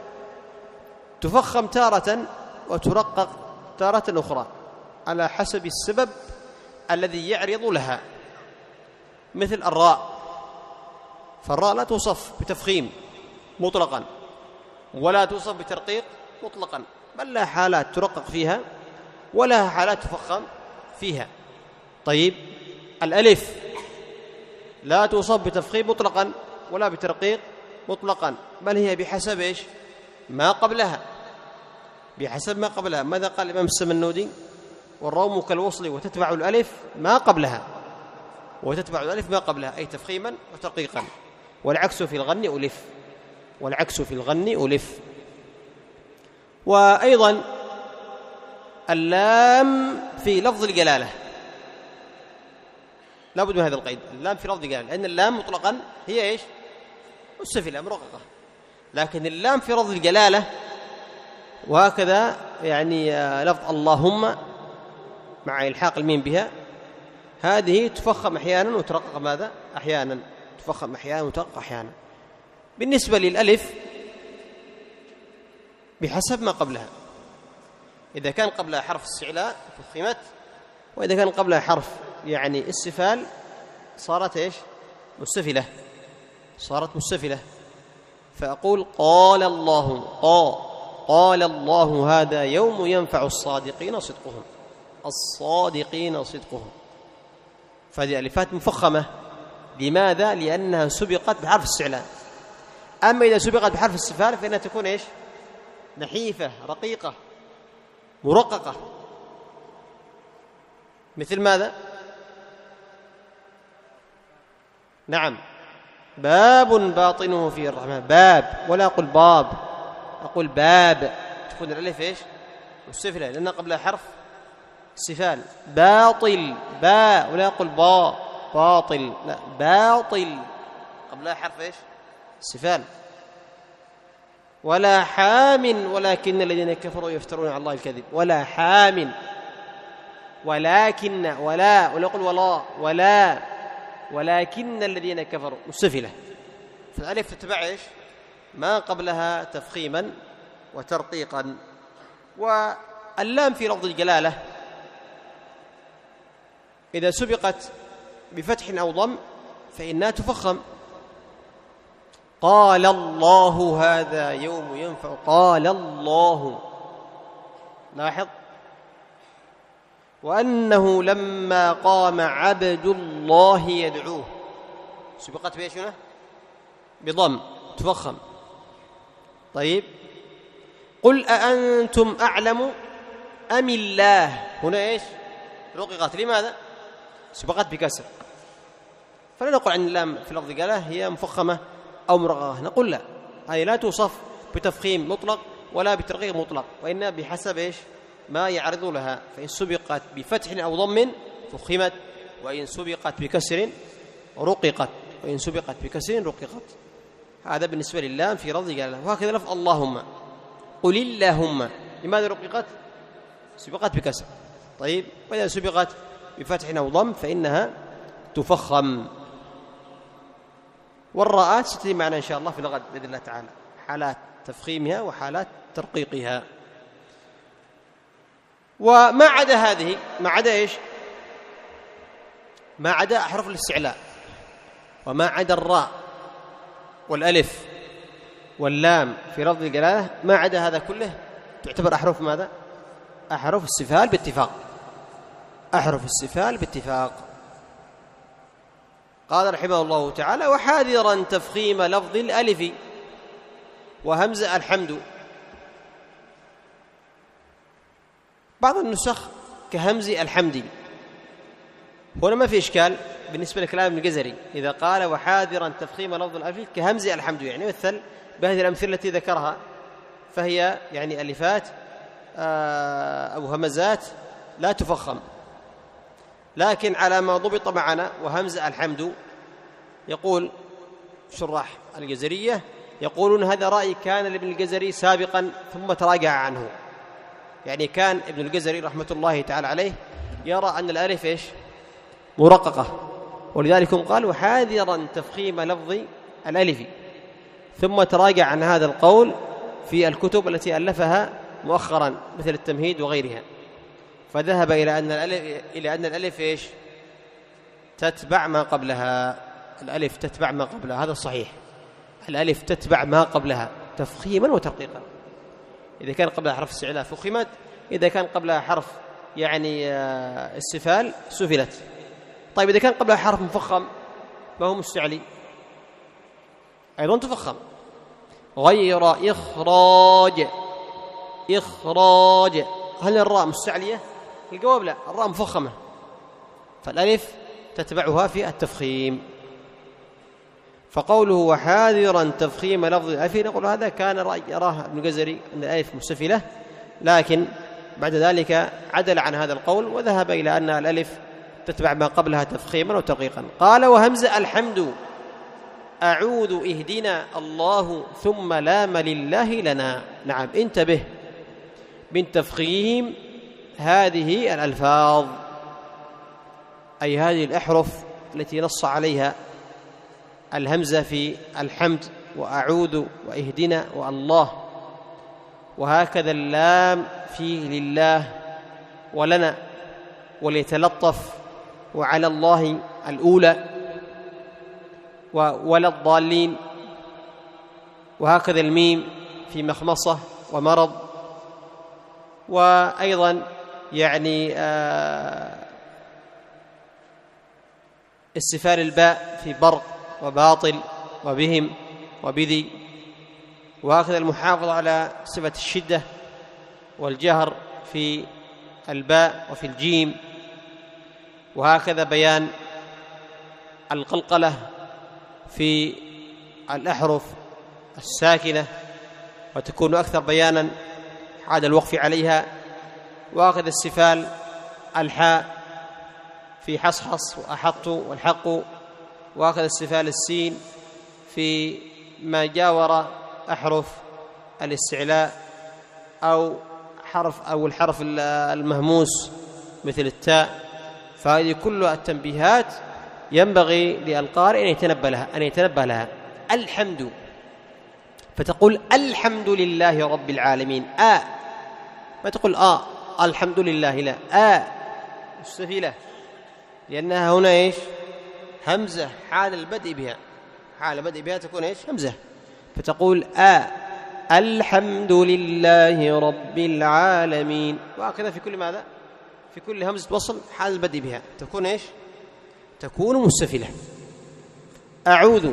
تفخم تارة وترقق تارة أخرى على حسب السبب الذي يعرض لها، مثل الراء، فالراء لا توصف بتفخيم مطلقا ولا توصف بترقيق مطلقا، بل لها حالات ترقق فيها ولها حالات تفخم فيها. طيب، الألف لا توصف بتفخيم مطلقا ولا بترقيق مطلقا، بل هي بحسب إيش؟ ما قبلها، بحسب ما قبلها. ماذا قال الإمام السمنودي؟ والروم كالوصل وتتبع الألف ما قبلها، وتتبع الألف ما قبلها، أي تفخيما وترقيقا. والعكس في الغن ألف، والعكس في الغن ألف. وأيضا اللام في لفظ الجلالة، لا بد من هذا القيد، اللام في لفظ الجلالة، لأن اللام مطلقا هي إيش؟ مستفلة مرققة، لكن اللام في لفظ الجلالة، وهكذا يعني لفظ اللهم مع إلحاق الميم بها، هذه تفخم أحيانا وترقق ماذا؟ أحيانا تفخم أحيانا وترقق أحيانا. بالنسبة للألف بحسب ما قبلها، إذا كان قبلها حرف استعلاء فخمت، وإذا كان قبلها حرف يعني استفال صارت إيش؟ مستفلة، صارت مستفلة. فأقول قال الله، قال قال الله هذا يوم ينفع الصادقين صدقهم، الصادقين صدقهم، فهذه ألفات مفخمة. لماذا؟ لأنها سبقت بحرف الاستعلاء. أما إذا سبقت بحرف الاستفهام فإنها تكون إيش؟ نحيفة رقيقة مرققة. مثل ماذا؟ نعم، باب باطنه فيه الرحمة، باب، ولا أقول باب، أقول باب، تكون الألف إيش؟ مستفلة لأن قبلها حرف استفال. باطل، باء، ولا أقول با، باطل، لا، باطل قبلها حرف إيش؟ استفال. ولا حام ولكن الذين كفروا يفترون على الله الكذب، ولا حام، ولكن، ولا، ولا أقول ولا، ولا، ولكن الذين كفروا مستفلة. فالألف تتبع إيش؟ ما قبلها تفخيما وترقيقا. واللام في لفظ الجلالة إذا سبقت بفتح أو ضم فإنها تفخم. قال الله هذا يوم ينفع، قال الله، لاحظ. وأنه لما قام عبد الله يدعوه سبقت بإيش هنا؟ بضم تفخم. طيب، قل أأنتم أعلم أم الله، هنا إيش؟ رققت. لماذا؟ سبقت بكسر. فلا نقول عن اللام في لفظ قاله هي مفخمة أو مرققة، نقول لا، هذه لا توصف بتفخيم مطلق ولا بترقيق مطلق، وإنها بحسب إيش؟ ما يعرض لها. فإن سبقت بفتح أو ضم فخمت، وإن سبقت بكسر رققت، وإن سبقت بكسر رققت. هذا بالنسبة لله في لفظ قاله. وهكذا لفظ اللهم، قل اللهم، لماذا رققت؟ سبقت بكسر. طيب، وإذا سبقت بفتح أو ضم فإنها تفخم. والراءات ستأتي معنا إن شاء الله في الغد بإذن الله تعالى، حالات تفخيمها وحالات ترقيقها. وما عدا هذه، ما عدا إيش؟ ما عدا أحرف الاستعلاء، وما عدا الراء والألف واللام في لفظ الجلالة، ما عدا هذا كله تعتبر أحرف ماذا؟ أحرف استفهام باتفاق، أحرف استفهام باتفاق. قال رحمه الله تعالى: وحاذرا تفخيم لفظ الألف وهمزة الحمد. بعض النسخ كهمز الحمد، هنا ما في إشكال بالنسبة لكلام ابن الجزري إذا قال وحاذرا تفخيم لفظ الألف كهمز الحمد، يعني مثل بهذه الأمثلة التي ذكرها، فهي يعني ألفات أو همزات لا تفخم. لكن على ما ضبط معنا وهمز الحمد، يقول شراح الجزرية يقولون هذا رأي كان لابن الجزري سابقا ثم تراجع عنه. يعني كان ابن الجزري رحمة الله تعالى عليه يرى أن الألف إيش؟ مرققة، ولذلك قال وحاذرا تفخيم لفظ الألف، ثم تراجع عن هذا القول في الكتب التي ألفها مؤخرا مثل التمهيد وغيرها، فذهب إلى أن الألف إلى أن الألف إيش؟ تتبع ما قبلها. الألف تتبع ما قبلها، هذا الصحيح. الألف تتبع ما قبلها تفخيما وترقيقا. إذا كان قبلها حرف استعلاء فخمت، إذا كان قبلها حرف يعني استفال سفلت. طيب إذا كان قبلها حرف مفخم ما هو مستعلي أيضا تفخم. غير إخراج، إخراج، هل الراء مستعلية؟ الجواب لا، الراء مفخمة، فالألف تتبعها في التفخيم. فقوله وحاذرا تفخيم لفظ الألف، نقول هذا كان رأي يراه ابن الجزري أن الألف مستفلة، لكن بعد ذلك عدل عن هذا القول وذهب إلى أن الألف تتبع ما قبلها تفخيما وترقيقا. قال وهمز الحمد أعوذ اهدنا الله ثم لام لله لنا. نعم، انتبه من تفخيم هذه الألفاظ، أي هذه الأحرف التي نص عليها الهمزة في الحمد وأعوذ وإهدنا والله، وهكذا اللام في لله ولنا وليتلطف، وعلى الله الأولى ولا الضالين، وهكذا الميم في مخمصة ومرض. وأيضا يعني استفال الباء في برق وباطل وبهم وبذي، وهكذا المحافظة على صفة الشدة والجهر في الباء وفي الجيم، وهكذا بيان القلقلة في الأحرف الساكنة وتكون أكثر بيانا حال الوقف عليها، وهكذا استفال الحاء في حصحص وأحط والحق، وهكذا استفال السين في ما جاور أحرف الاستعلاء أو حرف أو الحرف المهموس مثل التاء. فهذه كلها التنبيهات ينبغي للقارئ أن يتنبه لها أن يتنبه لها. الحمد، فتقول الحمد لله رب العالمين، آ ما تقول آ الحمد لله، لا، آ مستفيلة، لأنها هنا إيش؟ همزة حال البدء بها، حال البدء بها تكون إيش؟ همزة، فتقول آ الحمد لله رب العالمين، وهكذا في كل ماذا؟ في كل همزة وصل حال البدء بها تكون إيش؟ تكون مستفلة. أعوذ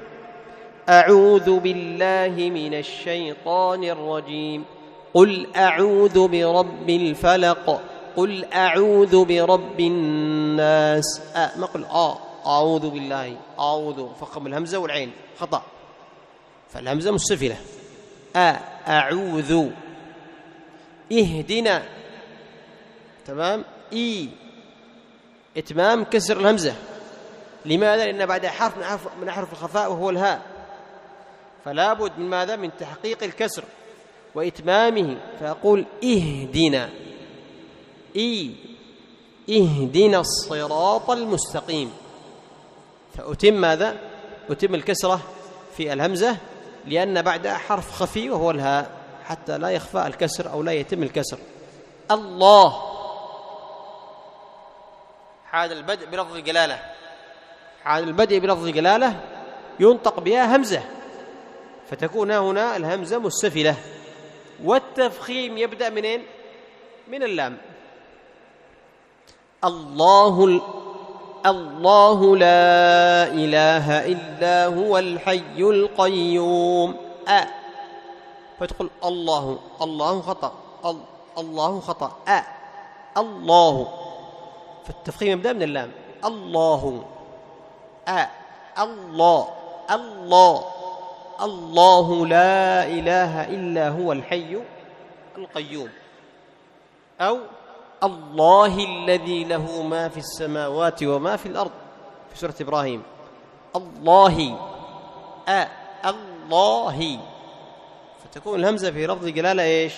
أعوذ بالله من الشيطان الرجيم، قل أعوذ برب الفلق، قل أعوذ برب الناس، آه ما قل آه أعوذ بالله، أعوذ فخم الهمزة والعين خطأ، فالهمزة مستفلة. آه أعوذ، اهدنا، تمام، إي إتمام كسر الهمزة، لماذا؟ لأن بعد حرف من حرف من أحرف الخفاء وهو الهاء، فلا بد من ماذا؟ من تحقيق الكسر وإتمامه، فأقول اهدنا، إي اهدنا الصراط المستقيم، فأتم ماذا؟ أتم الكسرة في الهمزة لأن بعدها حرف خفي وهو الهاء، حتى لا يخفى الكسر أو لا يتم الكسر. الله، حال البدء بلفظ الجلالة، حال البدء بلفظ الجلالة ينطق بها همزة، فتكون هنا الهمزة مستفلة. والتفخيم يبدأ منين؟ من اللام. الله ال... الله لا إله إلا هو الحي القيوم، أ فتقول الله، الله خطأ، ال... الله خطأ، أ الله، فالتفخيم يبدأ من اللام. الله، أ الله، الله، الله لا إله إلا هو الحي القيوم، أو الله الذي له ما في السماوات وما في الأرض في سورة إبراهيم، الله، أ الله، فتكون الهمزة في لفظ الجلالة إيش؟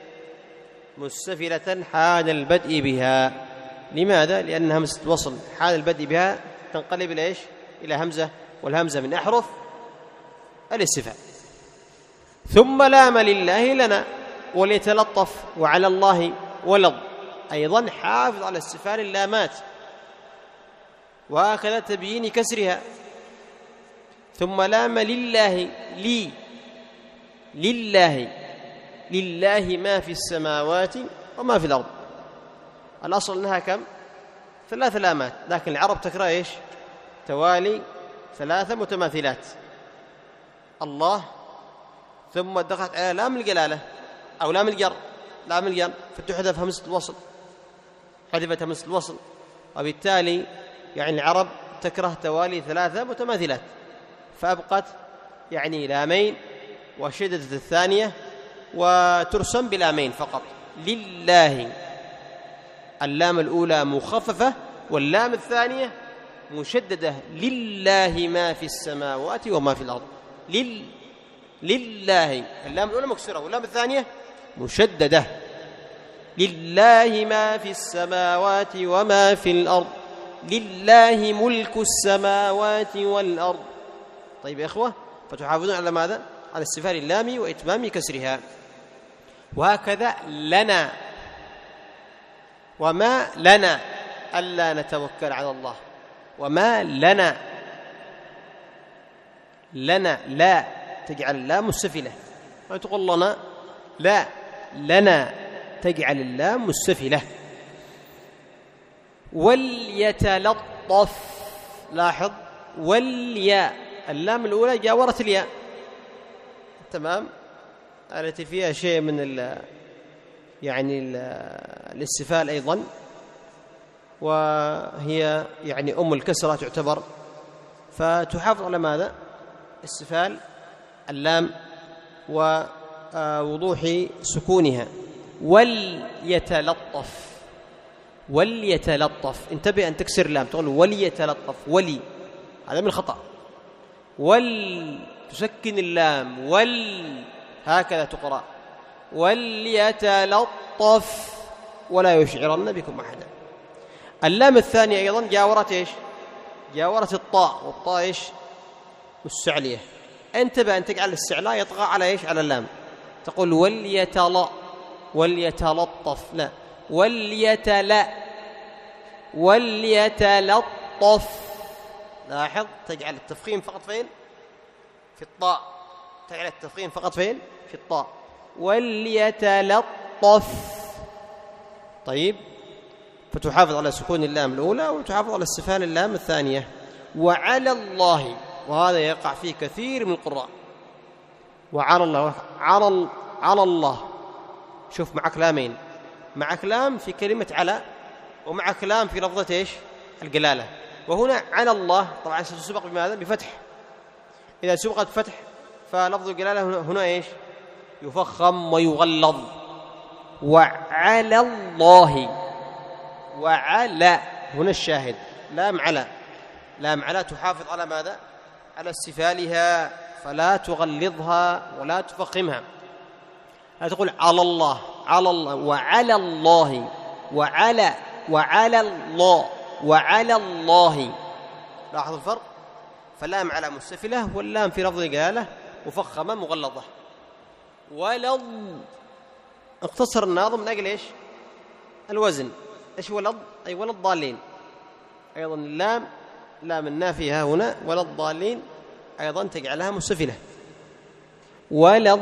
مستفلة حال البدء بها. لماذا؟ لأن همزة وصل حال البدء بها تنقلب إلى إيش؟ إلى همزة، والهمزة من أحرف الاستفهام. ثم لام لله لنا وليتلطف، وعلى الله ولض، أيضا حافظ على استفهام اللامات، وهكذا تبيين كسرها. ثم لام لله، لي لله، لله ما في السماوات وما في الأرض. الأصل أنها كم؟ ثلاث لامات، لكن العرب تكره إيش؟ توالي ثلاثة متماثلات، الله، ثم دخلت على لام الجلالة أو لام الجر، لام الجر فتحذف همزة الوصل، حذفت همزة الوصل، وبالتالي يعني العرب تكره توالي ثلاثة متماثلات، فأبقت يعني لامين وشددت الثانية وترسم بلامين فقط. لله، اللام الأولى مخففة واللام الثانية مشددة، لله ما في السماوات وما في الأرض، لل لله، اللام الأولى مكسورة واللام الثانية مشددة، لله ما في السماوات وما في الأرض، لله ملك السماوات والأرض. طيب يا إخوة، فتحافظون على ماذا؟ على استفهام اللام وإتمام كسرها. وهكذا لنا، وما لنا ألا نتوكل على الله، وما لنا، لنا لا تجعل اللام مستفلة، وتقول لنا لا، لنا تجعل اللام مستفلة. وليتلطف، لاحظ والياء، اللام الأولى جاورت الياء، تمام، التي فيها شيء من ال يعني ال الاستفال أيضا، وهي يعني أم الكسرة تعتبر، فتحافظ على ماذا؟ استفال اللام ووضوح سكونها. وليتلطف، وليتلطف، انتبه أن تكسر اللام، تقول وليتلطف، ولي، هذا من الخطأ. ول تسكن اللام، ول هكذا تقرأ، وليتلطف ولا يشعرن بكم أحدا. اللام الثانية أيضا جاورت إيش؟ جاورت الطاء، والطاء إيش؟ مستعلية. انتبه أن تجعل الاستعلاء يطغى على إيش؟ على اللام، تقول وليتل وليتلطف، لا، وليتل وليتلطف. لاحظ تجعل التفخيم فقط فين؟ في الطاء، تجعل التفخيم فقط فين؟ في الطاء. وليتلطف. طيب، فتحافظ على سكون اللام الأولى وتحافظ على استفهام اللام الثانية. وعلى الله، وهذا يقع فيه كثير من القراء، وعلى الله، على على الله. شوف معك لامين، معك لام في كلمة على، ومعك لام في لفظة إيش؟ الجلالة. وهنا على الله طبعا ستسبق بماذا؟ بفتح. إذا سبقت فتح فلفظ الجلالة هنا إيش؟ يفخم ويغلظ. وعلى الله، وعلى، هنا الشاهد لام على، لام على تحافظ على ماذا؟ على استفالها، فلا تغلظها ولا تفخمها. لا تقول على الله، على الله، وعلى الله، وعلى، وعلى الله، وعلى الله. لاحظ الفرق، فلام على مستفلة، واللام في لفظ الجلالة مفخمة مغلظة. ولض، اقتصر الناظم من أجل إيش؟ الوزن. إيش ولض؟ أي ولا الضالين. أيضا اللام لام النافية هنا، ولا الضالين أيضا تجعلها مستفلة. ولا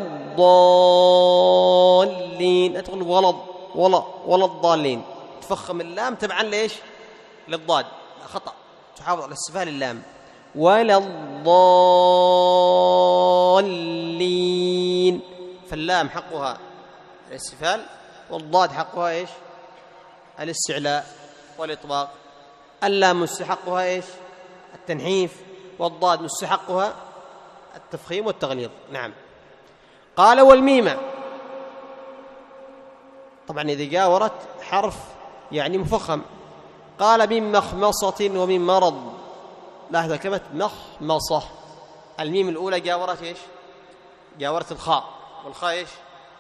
الضالين، لا تقول ولض، ولا ولا الضالين، تفخم اللام تبعا ليش؟ للضاد، لا، خطأ، تحافظ على استفهام اللام. ولا الضالين، فاللام حقها الاستفهام، والضاد حقها ايش؟ الاستعلاء والإطباق. اللام مستحقها ايش؟ التنحيف، والضاد مستحقها التفخيم والتغليظ. نعم. قال والميم، طبعا إذا جاورت حرف يعني مفخم. قال من مخمصة ومن مرض. لاحظ كلمة مخمصة، الميم الأولى جاورت ايش؟ جاورت الخاء، والخاء ايش؟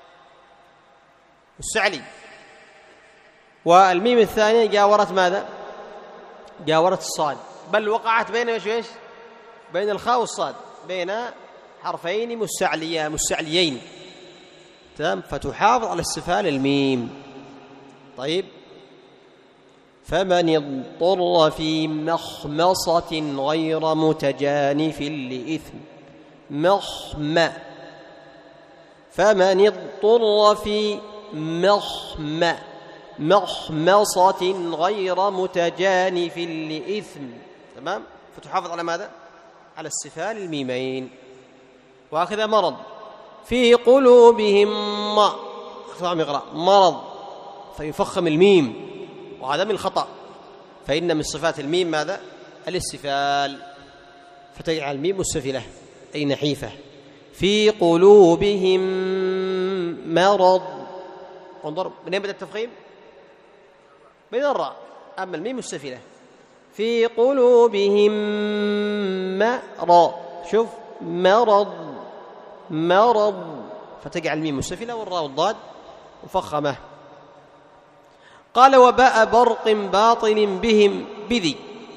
مستعلي. والميم الثانية جاورت ماذا؟ جاورت الصاد، بل وقعت بين ايش وايش؟ بين الخاء والصاد، بين حرفين مستعليين مستعليين، تمام، فتحافظ على استفهام الميم. طيب، فمن اضطر في مخمصة غير متجانف لإثم، مخم، فمن اضطر في مخم مخمصة غير متجانف لإثم، تمام، فتحافظ على ماذا؟ على استفهام الميمين. وهكذا مرض، في قلوبهم ما، يقرأ مرض فيفخم الميم، وهذا من الخطأ، فإن من صفات الميم ماذا؟ الاستفال، فتجعل الميم مستفلة أي نحيفة. في قلوبهم مرض، انظر من أين بدأ التفخيم؟ من الراء، أما الميم مستفلة. في قلوبهم مرض، شوف مرض مرض، فتجعل الميم مستفلة والراء والضاد مفخمة. قال وباء برق باطل بهم بذي،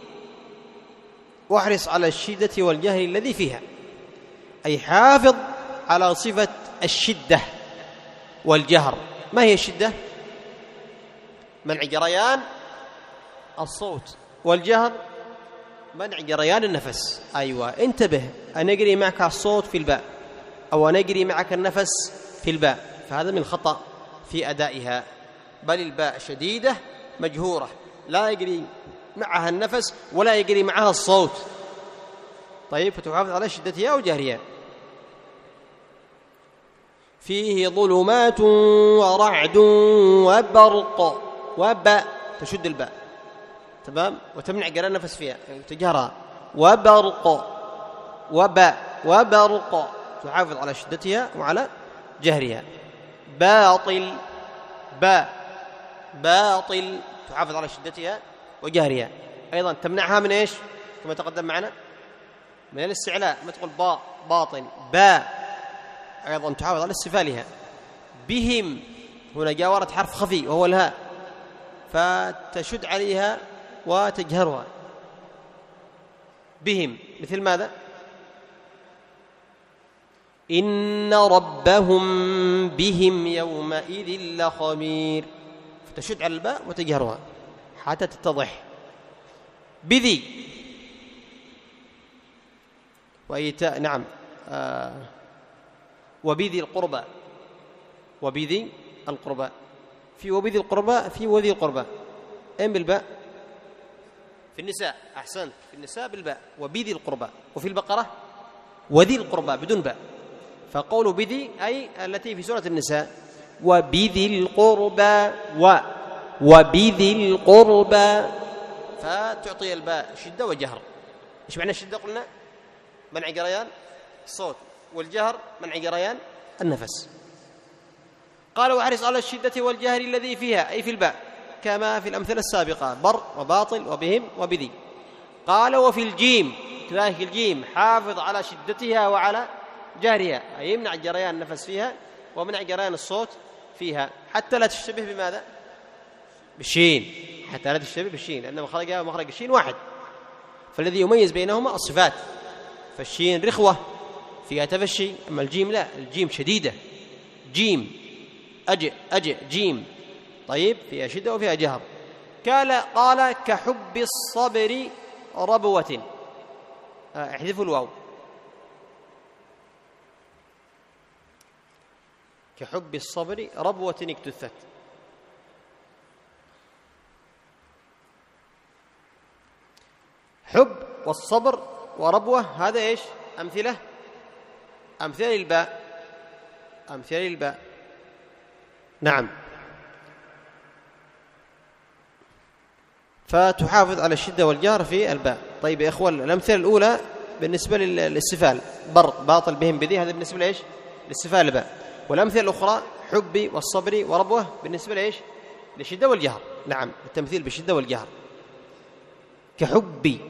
واحرص على الشدة والجهل الذي فيها، أي حافظ على صفة الشدة والجهر. ما هي الشدة؟ منع جريان الصوت، والجهر منع جريان النفس. أيوة، انتبه، أنا أجري معك الصوت في الباء، أو أنا أجري معك النفس في الباء، فهذا من الخطأ في أدائها، بل الباء شديدة مجهورة، لا يجري معها النفس ولا يجري معها الصوت. طيب، فتحافظ على شدتها وجهرها. فيه ظلمات ورعد وبرق، وباء تشد الباء، تمام، وتمنع جرى النفس فيها يعني تجهرها. وبرق، وباء وبرق، تحافظ على شدتها وعلى جهرها. باطل، باء باطل، تحافظ على شدتها وجهرها. أيضا تمنعها من إيش كما تقدم معنا؟ من الاستعلاء، ما تقول باء باطن. باء أيضا تحافظ على استفالها. بهم، هنا جاورت حرف خفي وهو الهاء، فتشد عليها وتجهرها. بهم مثل ماذا؟ إن ربهم بهم يومئذ لخبير، فتشد على الباء وتجهرها حتى تتضح. بذي وإيتاء، نعم، آه وبذي القربى، وبذي القربى، في وبذي القربى، في وذي القربى. أين بالباء؟ في النساء، أحسنت، في النساء بالباء، وبذي القربى. وفي البقرة وذي القربى بدون باء. فقول بذي أي التي في سورة النساء، وبذي القربى، و وبذي القربى، فتعطي الباء شدة وجهر. إيش معنى الشدة؟ قلنا منع جريان الصوت، والجهر منع جريان النفس. قال واحرص على الشدة والجهر الذي فيها، أي في الباء، كما في الأمثلة السابقة، بر وباطل وبهم وبذي. قال وفي الجيم، كذلك الجيم حافظ على شدتها وعلى جهرها، أي يمنع جريان النفس فيها ومنع جريان الصوت فيها، حتى لا تشتبه بماذا؟ بالشين، حتى لا تشتبه بالشين، لأن مخرجها ومخرج الشين واحد. فالذي يميز بينهما الصفات، فالشين رخوة فيها تفشي، أما الجيم لا، الجيم شديدة، جيم أج أج جيم، طيب، فيها شدة وفيها جهر. قال قال كحب الصبر ربوة، احذفوا الواو، كحب الصبر ربوة اكتثت. حب والصبر وربوة، هذا إيش؟ أمثلة أمثلة للباء، أمثلة للباء، نعم. فتحافظ على الشدة والجهر في الباء. طيب يا إخوان، الأمثلة الأولى بالنسبة للاستفال، بر باطل بهم بذي، هذا بالنسبة لإيش؟ للاستفال الباء. والأمثلة الأخرى حبي والصبر وربوة بالنسبة لإيش؟ للشدة والجهر، نعم، التمثيل بالشدة والجهر. كحبي،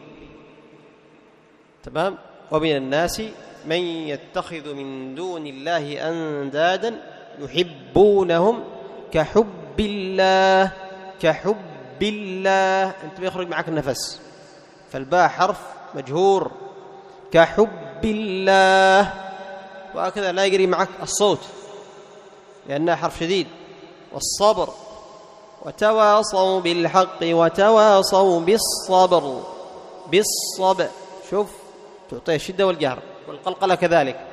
تمام. ومن الناس من يتخذ من دون الله أندادا يحبونهم كحب الله، كحب الله، أنت بيخرج معك النفس، فالباء حرف مجهور، كحب الله، وهكذا لا يجري معك الصوت لأنها حرف شديد. والصبر، وتواصوا بالحق وتواصوا بالصبر، بالصبر، شوف تعطيه الشدة والجهر، والقلقلة كذلك.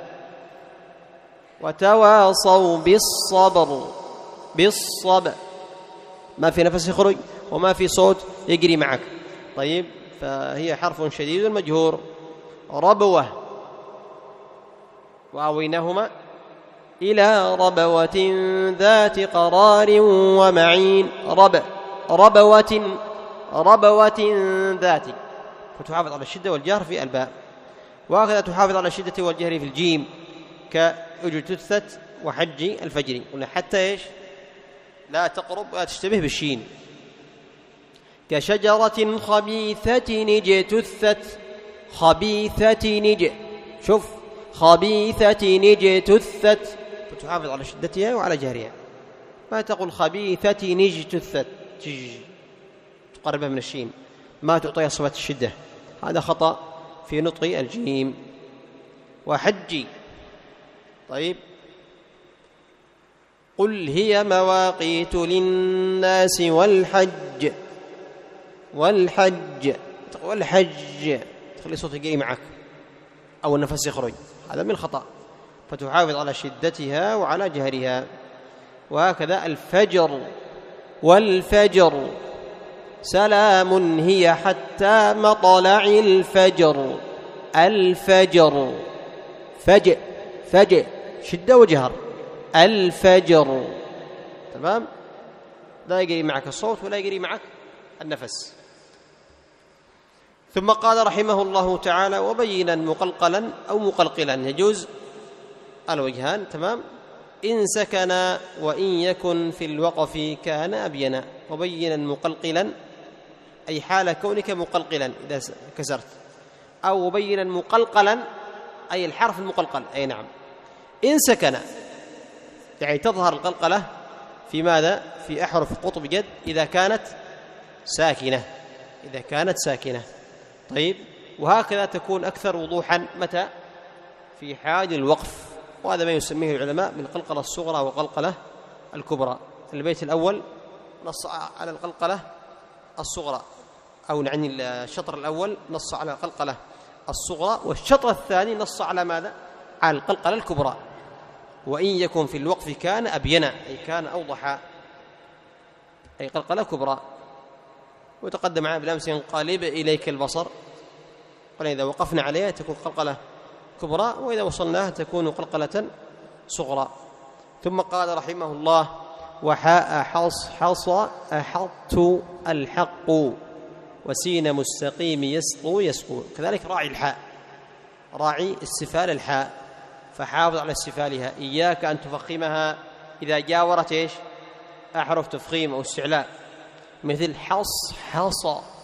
وتواصوا بالصبر، بالصبر، ما في نفس يخرج وما في صوت يجري معك. طيب، فهي حرف شديد مجهور. ربوة، وآويناهما إلى ربوة ذات قرار ومعين. رب ربوة ربوة ذات، فتحافظ على الشدة والجهر في الباء. وهكذا تحافظ على الشدة والجهر في الجيم، كأجتثت وحج الفجر، قلنا حتى إيش؟ لا تقرب ولا تشتبه بالشين. كشجرة خبيثة اجتثت، خبيثة نج، شوف، خبيثة اجتثت، فتحافظ على شدتها وعلى جهرها. ما تقول خبيثة اجتثت، تقربها من الشين، ما تعطيها صفة الشدة، هذا خطأ في نطق الجيم. وحجي، طيب، قل هي مواقيت للناس والحج، والحج، والحج، تخلي صوتك جاي معك أو النفس يخرج، هذا من الخطأ، فتحافظ على شدتها وعلى جهرها. وهكذا الفجر، والفجر، سلام هي حتى مطلع الفجر. الفجر فجر فجر شدة وجهر. الفجر. تمام؟ لا يجري معك الصوت ولا يجري معك النفس. ثم قال رحمه الله تعالى: وبينا مقلقلا أو مقلقلا، يجوز الوجهان. تمام؟ إن سكن وإن يكن في الوقف كان أبينا. وبينا مقلقلا أي حال كونك مقلقلا إذا كسرت، أو وبينا مقلقلا أي الحرف المقلقل. أي نعم. إن سكن يعني تظهر القلقلة في ماذا؟ في أحرف قطب جد إذا كانت ساكنة. إذا كانت ساكنة. طيب، وهكذا تكون أكثر وضوحا متى؟ في حال الوقف، وهذا ما يسميه العلماء بالقلقلة الصغرى والقلقلة الكبرى. البيت الأول نص على القلقلة الصغرى، أو يعني الشطر الأول نص على القلقلة الصغرى، والشطر الثاني نص على ماذا؟ على القلقلة الكبرى. وإن يكن في الوقف كان أبينا أي كان أوضح، أي قلقلة كبرى. وتقدم معنا بالأمس: ينقلب إليك البصر، قلنا إذا وقفنا عليها تكون قلقلة كبرى، وإذا وصلناها تكون قلقلة صغرى. ثم قال رحمه الله: وحاء حص حص أحط الحق، وسين مستقيم يسقو يسقو. كذلك راعي الحاء، راعي استفال الحاء، فحافظ على استفالها. إياك أن تفخمها إذا جاورت إيش؟ أحرف تفخيم أو استعلاء، مثل حص حص.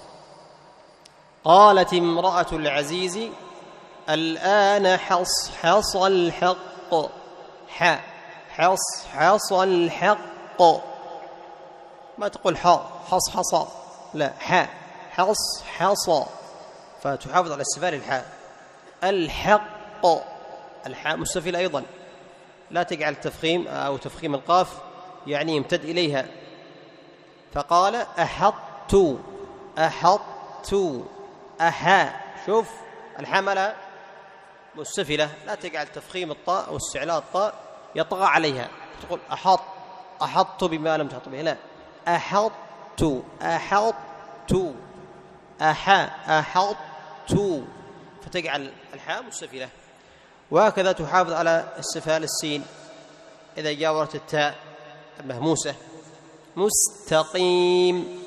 قالت امرأة العزيز: الآن حص حص الحق. حاء حص حص الحق، ما تقول حاء حص حص، لا، حاء حص حص، فتحافظ على استفال الحاء. الحق، الحاء مستفيل أيضا، لا تجعل التفخيم أو تفخيم القاف يعني يمتد إليها. فقال أحط أحط أحا. شوف الحاء مالها مستفلة، لا تجعل تفخيم الطاء أو استعلاء الطاء يطغى عليها، تقول أحط أحط بما لم تحط به، لا، أحط أحط أحا أحط، فتجعل الحاء مستفلة. وهكذا تحافظ على استفال السين إذا جاورت التاء المهموسة. مستقيم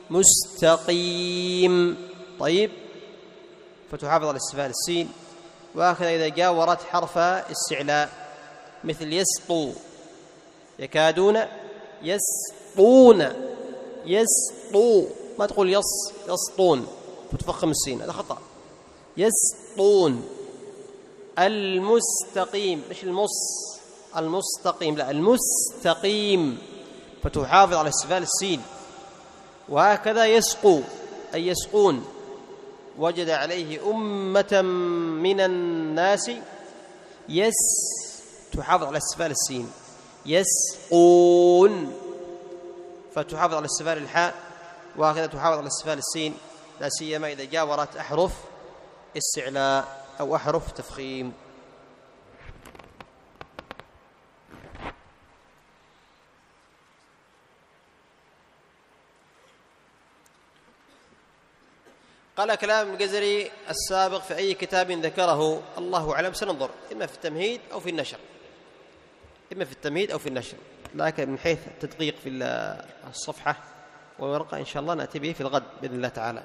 مستقيم. طيب، فتحافظ على استفال السين. وهكذا إذا جاورت حرف استعلاء مثل يسطو، يكادون يسطون يسطو، ما تقول يص يسطون وتفخم السين، هذا خطأ. يسطون. المستقيم، مش المص المستقيم، لا، المستقيم، فتحافظ على استفال السين. وهكذا يسقو أي يسقون. وجد عليه أمة من الناس يس، تحافظ على استفال السين. يسقون، فتحافظ على استفال الحاء. وهكذا تحافظ على استفال السين، لا سيما إذا جاورت أحرف استعلاء أو أحرف تفخيم. قال كلام الجزري السابق في أي كتاب ذكره الله أعلم، سننظر إما في التمهيد أو في النشر، إما في التمهيد أو في النشر، لكن من حيث التدقيق في الصفحة والورقة إن شاء الله نأتي به في الغد بإذن الله تعالى.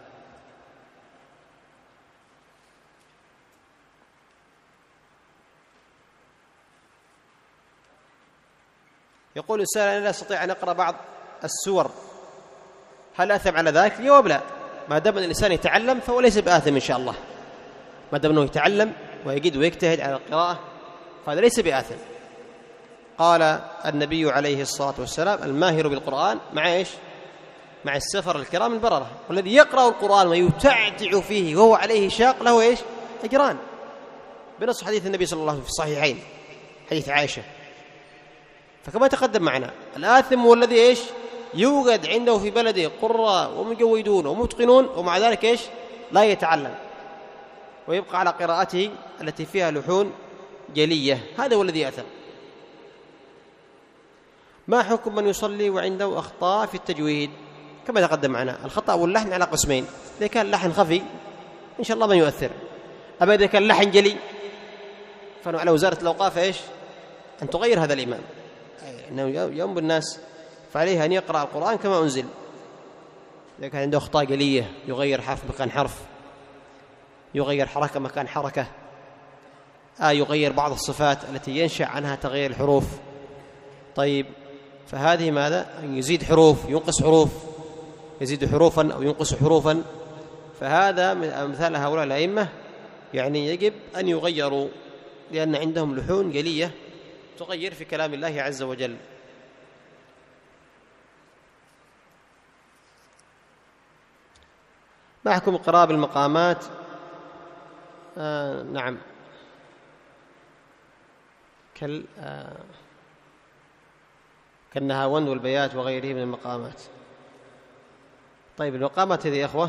يقول السائل: أنا لا أستطيع أن أقرأ بعض السور، هل أثم على ذلك؟ الجواب لا، ما دام الإنسان يتعلم فهو ليس بآثم إن شاء الله، ما دام أنه يتعلم ويجد ويجتهد على القراءة فهذا ليس بآثم. قال النبي عليه الصلاة والسلام: الماهر بالقرآن مع إيش؟ مع السفر الكرام البررة، والذي يقرأ القرآن ويتعتع فيه وهو عليه شاق له إيش؟ أجران، بنص حديث النبي صلى الله عليه وسلم في الصحيحين، حديث عائشة. فكما تقدم معنا، الآثم هو الذي إيش؟ يوجد عنده في بلده قراء ومجودون ومتقنون ومع ذلك إيش؟ لا يتعلم ويبقى على قراءته التي فيها لحون جلية، هذا هو الذي يأثم. ما حكم من يصلي وعنده أخطاء في التجويد؟ كما تقدم معنا. الخطأ واللحن على قسمين: إذا كان لحن خفي إن شاء الله ما يؤثر، أما إذا كان لحن جلي فنحن على وزارة الأوقاف إيش؟ أن تغير هذا الإمام، إنه يوم بالناس فعليه أن يقرأ القرآن كما أنزل. إذا كان عنده أخطاء جلية يغير حرف مكان حرف، يغير حركة مكان حركة، آه يغير بعض الصفات التي ينشأ عنها تغيير الحروف. طيب، فهذه ماذا؟ أن يزيد حروف ينقص حروف، يزيد حروفا أو ينقص حروفا. فهذا من أمثال هؤلاء الأئمة، يعني يجب أن يغيروا، لأن عندهم لحون جلية تغير في كلام الله عز وجل. ما حكم القراءة بالمقامات؟ آه نعم، كال آه كالنهاوند والبيات وغيره من المقامات. طيب، المقامات هذه يا أخوة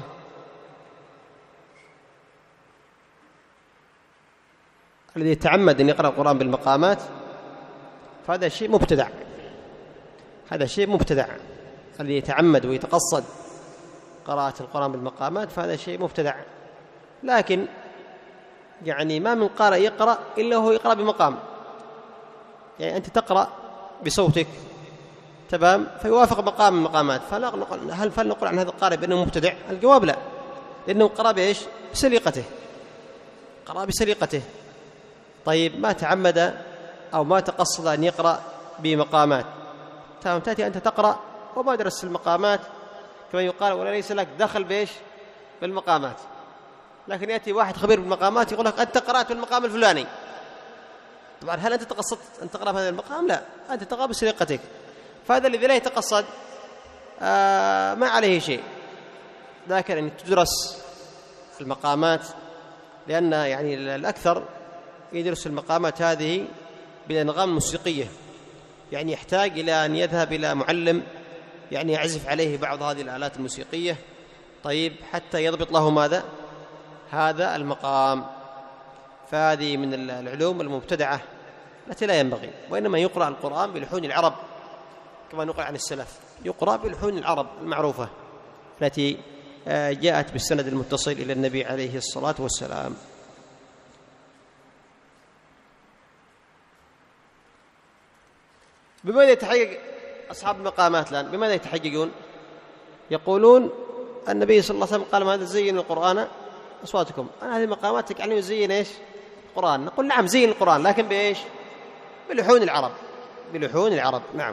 الذي يتعمد أن يقرأ القرآن بالمقامات فهذا شيء مبتدع، هذا شيء مبتدع. الذي يتعمد ويتقصد قراءة القرآن بالمقامات فهذا شيء مبتدع. لكن يعني ما من قارئ يقرأ إلا هو يقرأ بمقام، يعني أنت تقرأ بصوتك تمام فيوافق مقام من المقامات، هل فلنقول عن هذا القارئ بأنه مبتدع؟ الجواب لا، لأنه قرأ بإيش؟ بسليقته، قرأ بسليقته. طيب، ما تعمد أو ما تقصد أن يقرأ بمقامات، تمام، تأتي أنت تقرأ وما درست المقامات كما يقال، ولا ليس لك دخل بإيش؟ بالمقامات. لكن يأتي واحد خبير بالمقامات يقول لك أنت قرأت بالمقام الفلاني. طبعا هل أنت تقصدت أن تقرأ بهذا المقام؟ لا، أنت تقرأ بسرقتك. فهذا الذي لا يتقصد آه ما عليه شيء، لكن أن تدرس المقامات، لأن يعني الأكثر يدرس المقامات هذه بالأنغام الموسيقية، يعني يحتاج إلى أن يذهب إلى معلم يعني يعزف عليه بعض هذه الآلات الموسيقية، طيب، حتى يضبط له ماذا؟ هذا المقام. فهذه من العلوم المبتدعة التي لا ينبغي، وإنما يقرأ القرآن بلحون العرب كما نقول عن السلف، يقرأ بلحون العرب المعروفة التي جاءت بالسند المتصل إلى النبي عليه الصلاة والسلام. بماذا يتحقق أصحاب المقامات الآن؟ بماذا يتحققون؟ يقولون النبي صلى الله عليه وسلم قال: ماذا زين القرآن أصواتكم. أنا هذه المقامات تكلم زين إيش؟ القرآن. نقول نعم زين القرآن، لكن بإيش؟ بلحون العرب، بلحون العرب. نعم.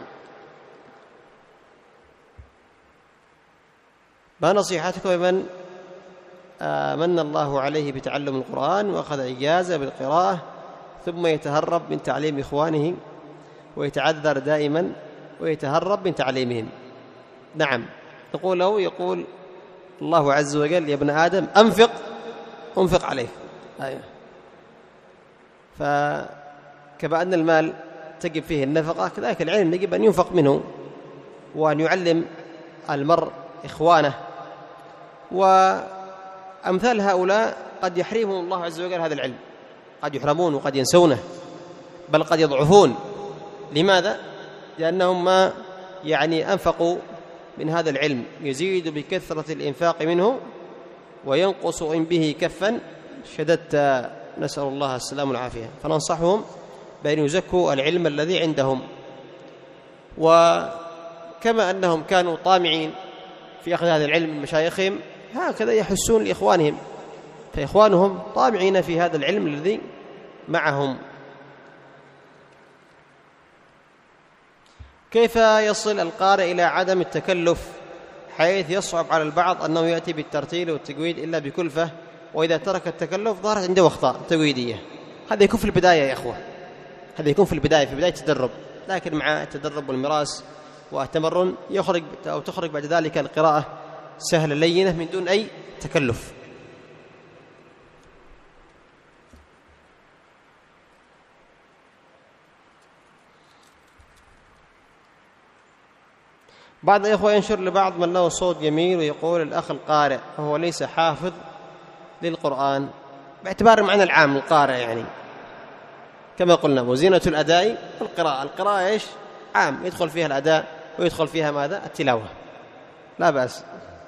ما نصيحتكم لمن آمن الله عليه بتعلم القرآن وأخذ إجازة بالقراءة ثم يتهرب من تعليم إخوانه ويتعذر دائما ويتهرب من تعليمهم؟ نعم، نقول له، يقول الله عز وجل: يا ابن آدم أنفق أنفق عليك. أيوة. فكما أن المال تجب فيه النفقة، كذلك العلم يجب أن ينفق منه وأن يعلم المرء إخوانه. وأمثال هؤلاء قد يحرمهم الله عز وجل هذا العلم، قد يحرمون وقد ينسونه، بل قد يضعفون. لماذا؟ لأنهم ما يعني أنفقوا من هذا العلم، يزيد بكثرة الإنفاق منه وينقص إن به كفا شددت، نسأل الله السلام والعافية. فننصحهم بأن يزكوا العلم الذي عندهم. وكما أنهم كانوا طامعين في أخذ هذا العلم من مشايخهم، هكذا يحسون لإخوانهم، فإخوانهم طامعين في هذا العلم الذي معهم. كيف يصل القارئ إلى عدم التكلف حيث يصعب على البعض أنه يأتي بالترتيل والتجويد إلا بكلفة، وإذا ترك التكلف ظهرت عنده أخطاء تجويدية؟ هذا يكون في البداية يا إخوة، هذا يكون في البداية، في بداية التدرب. لكن مع التدرب والمراس والتمرن يخرج أو تخرج بعد ذلك القراءة سهلة لينة من دون أي تكلف. بعض الإخوة ينشر لبعض من له صوت جميل ويقول الأخ القارئ وهو ليس حافظ للقرآن، باعتبار المعنى العام القارئ، يعني كما قلنا وزينة الأداء القراءة. القراءة إيش؟ عام، يدخل فيها الأداء ويدخل فيها ماذا؟ التلاوة. لا بأس.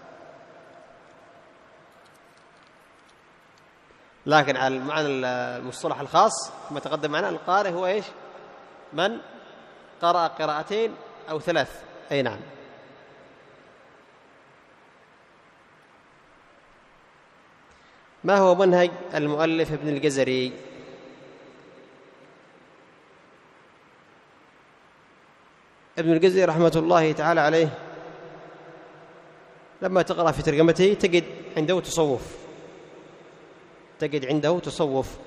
لكن على المعنى المصطلح الخاص كما تقدم معنا، القارئ هو إيش؟ من قرأ قراءتين أو ثلاث. أي نعم. ما هو منهج المؤلف ابن الجزري؟ ابن الجزري رحمة الله تعالى عليه لما تقرأ في ترجمته تجد عنده تصوف، تجد عنده تصوف.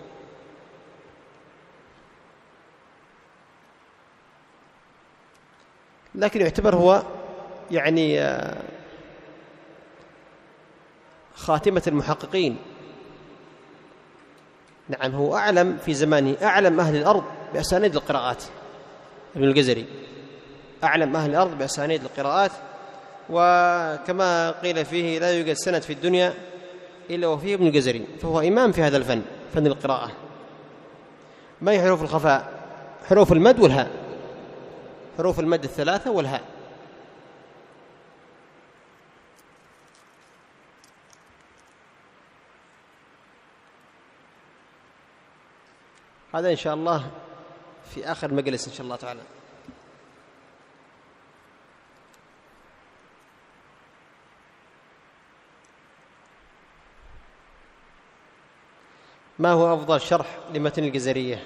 لكن يعتبر هو يعني خاتمة المحققين. نعم، هو أعلم في زمانه، أعلم أهل الأرض بأسانيد القراءات. ابن الجزري أعلم أهل الأرض بأسانيد القراءات، وكما قيل فيه لا يوجد سند في الدنيا إلا وفيه ابن الجزري، فهو إمام في هذا الفن، فن القراءة. ما هي حروف الخفاء؟ حروف المد والهاء، حروف المد الثلاثة والهاء. هذا إن شاء الله في آخر مجلس إن شاء الله تعالى. ما هو أفضل شرح لمتن الجزرية؟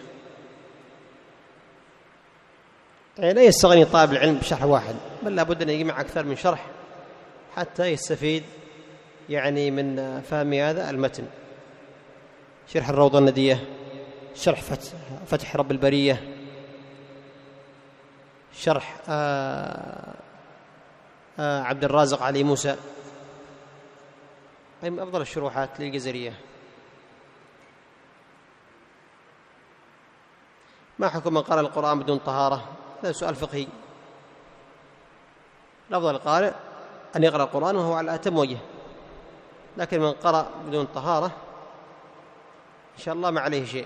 يعني لا يستغني طالب العلم بشرح واحد، بل لابد أن يجمع أكثر من شرح حتى يستفيد يعني من فهم هذا المتن. شرح الروضة الندية، شرح فتح, فتح رب البرية، شرح آآ آآ عبد الرازق علي موسى، أي من أفضل الشروحات للجزرية. ما حكم من قرأ القرآن بدون طهارة؟ هذا سؤال فقهي. الأفضل القارئ أن يقرأ القرآن وهو على أتم وجه، لكن من قرأ بدون طهارة إن شاء الله ما عليه شيء.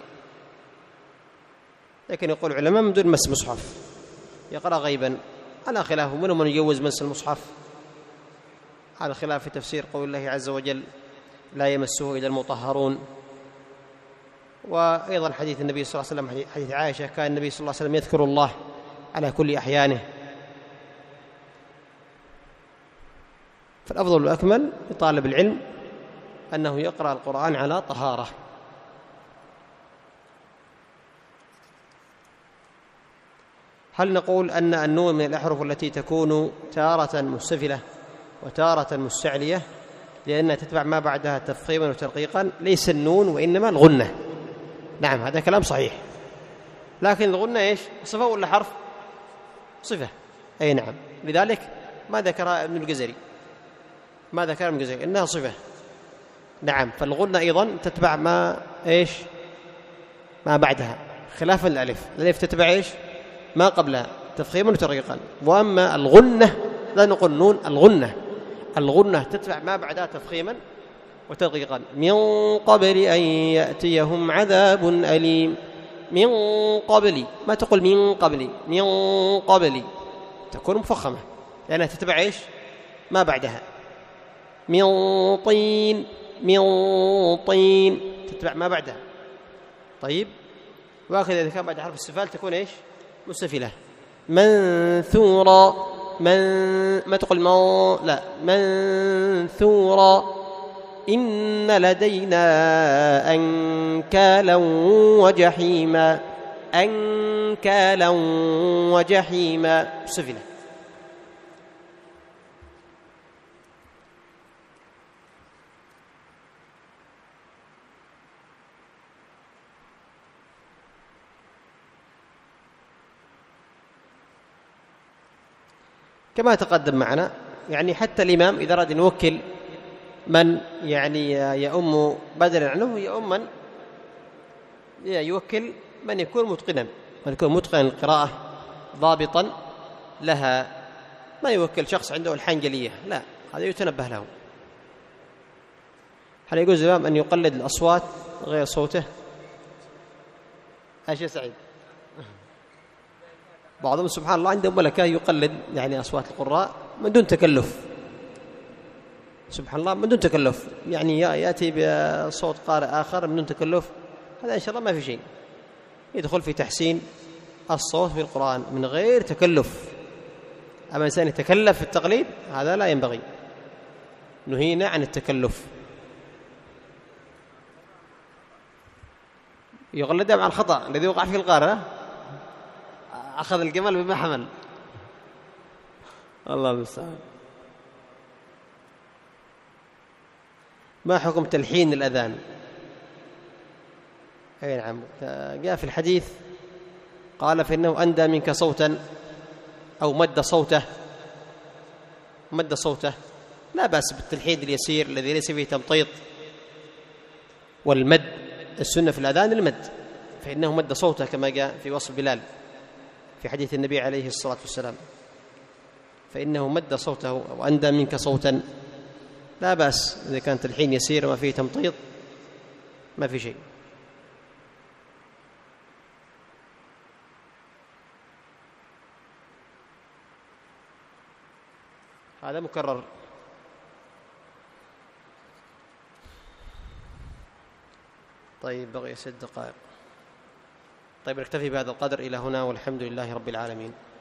لكن يقول العلماء من دون مس مصحف يقرأ غيبا، على خلاف منهم من يجوز مس المصحف، على خلاف في تفسير قول الله عز وجل لا يمسه إلا المطهرون. وأيضا حديث النبي صلى الله عليه وسلم، حديث عائشة، كان النبي صلى الله عليه وسلم يذكر الله على كل أحيانه. فالأفضل والأكمل لطالب العلم أنه يقرأ القرآن على طهارة. هل نقول أن النون من الأحرف التي تكون تارة مستفلة وتارة مستعلية لأنها تتبع ما بعدها تفخيما وترقيقا؟ ليس النون وإنما الغنة. نعم، هذا كلام صحيح، لكن الغنة إيش؟ صفة ولا حرف؟ صفة. أي نعم، لذلك ما ذكرها ابن الجزري، ما ذكر ابن الجزري إنها صفة. نعم، فالغنة أيضا تتبع ما إيش؟ ما بعدها، خلافا الألف. الألف تتبع إيش؟ ما قبلها تفخيما وترقيقا. وأما الغنة لا نقول نون، الغنة الغنة تتبع ما بعدها تفخيما وترقيقا. من قبل أن يأتيهم عذاب أليم. من قبل، ما تقول من قبل، من قبل تكون مفخمة لأنها تتبع إيش؟ ما بعدها. من طين، من طين تتبع ما بعدها. طيب، وآخذ إذا كان بعد حرف السفال تكون إيش؟ مستفلة. منثورا، من ما تقول من، لا، منثورا. إن لدينا أنكالا وجحيما، أنكالا وجحيما مستفلة. كما تقدم معنا، يعني حتى الإمام إذا أراد أن يوكل من يعني يؤم بدلا عنه، يؤم من يوكل من يكون متقنا، من يكون متقنا القراءة ضابطا لها. ما يوكل شخص عنده الحنجلية، لا، هذا يتنبه له. هل يجوز الإمام أن يقلد الأصوات غير صوته؟ هذا شيء سعيد. بعضهم سبحان الله عندهم ملكة يقلد يعني أصوات القراء من دون تكلف، سبحان الله من دون تكلف، يعني يأتي بصوت قارئ آخر من دون تكلف، هذا إن شاء الله ما في شيء، يدخل في تحسين الصوت في القرآن من غير تكلف. أما إنسان يتكلف في التقليد هذا لا ينبغي، نهينا عن التكلف. يغلد مع الخطأ الذي وقع فيه القارئ، أخذ الجمل بما حمل، الله المستعان. ما حكم تلحين الأذان؟ أي نعم، جاء في الحديث قال فإنه أندى منك صوتا أو مد صوته، مد صوته لا بأس بالتلحين اليسير الذي ليس فيه تمطيط، والمد السنة في الأذان المد، فإنه مد صوته كما جاء في وصف بلال في حديث النبي عليه الصلاة والسلام، فإنه مد صوته وأندى منك صوتا، لا بأس إذا كان تلحين يسير وما فيه تمطيط ما في شيء. هذا مكرر. طيب بقي ست دقائق. طيب نكتفي بهذا القدر إلى هنا، والحمد لله رب العالمين.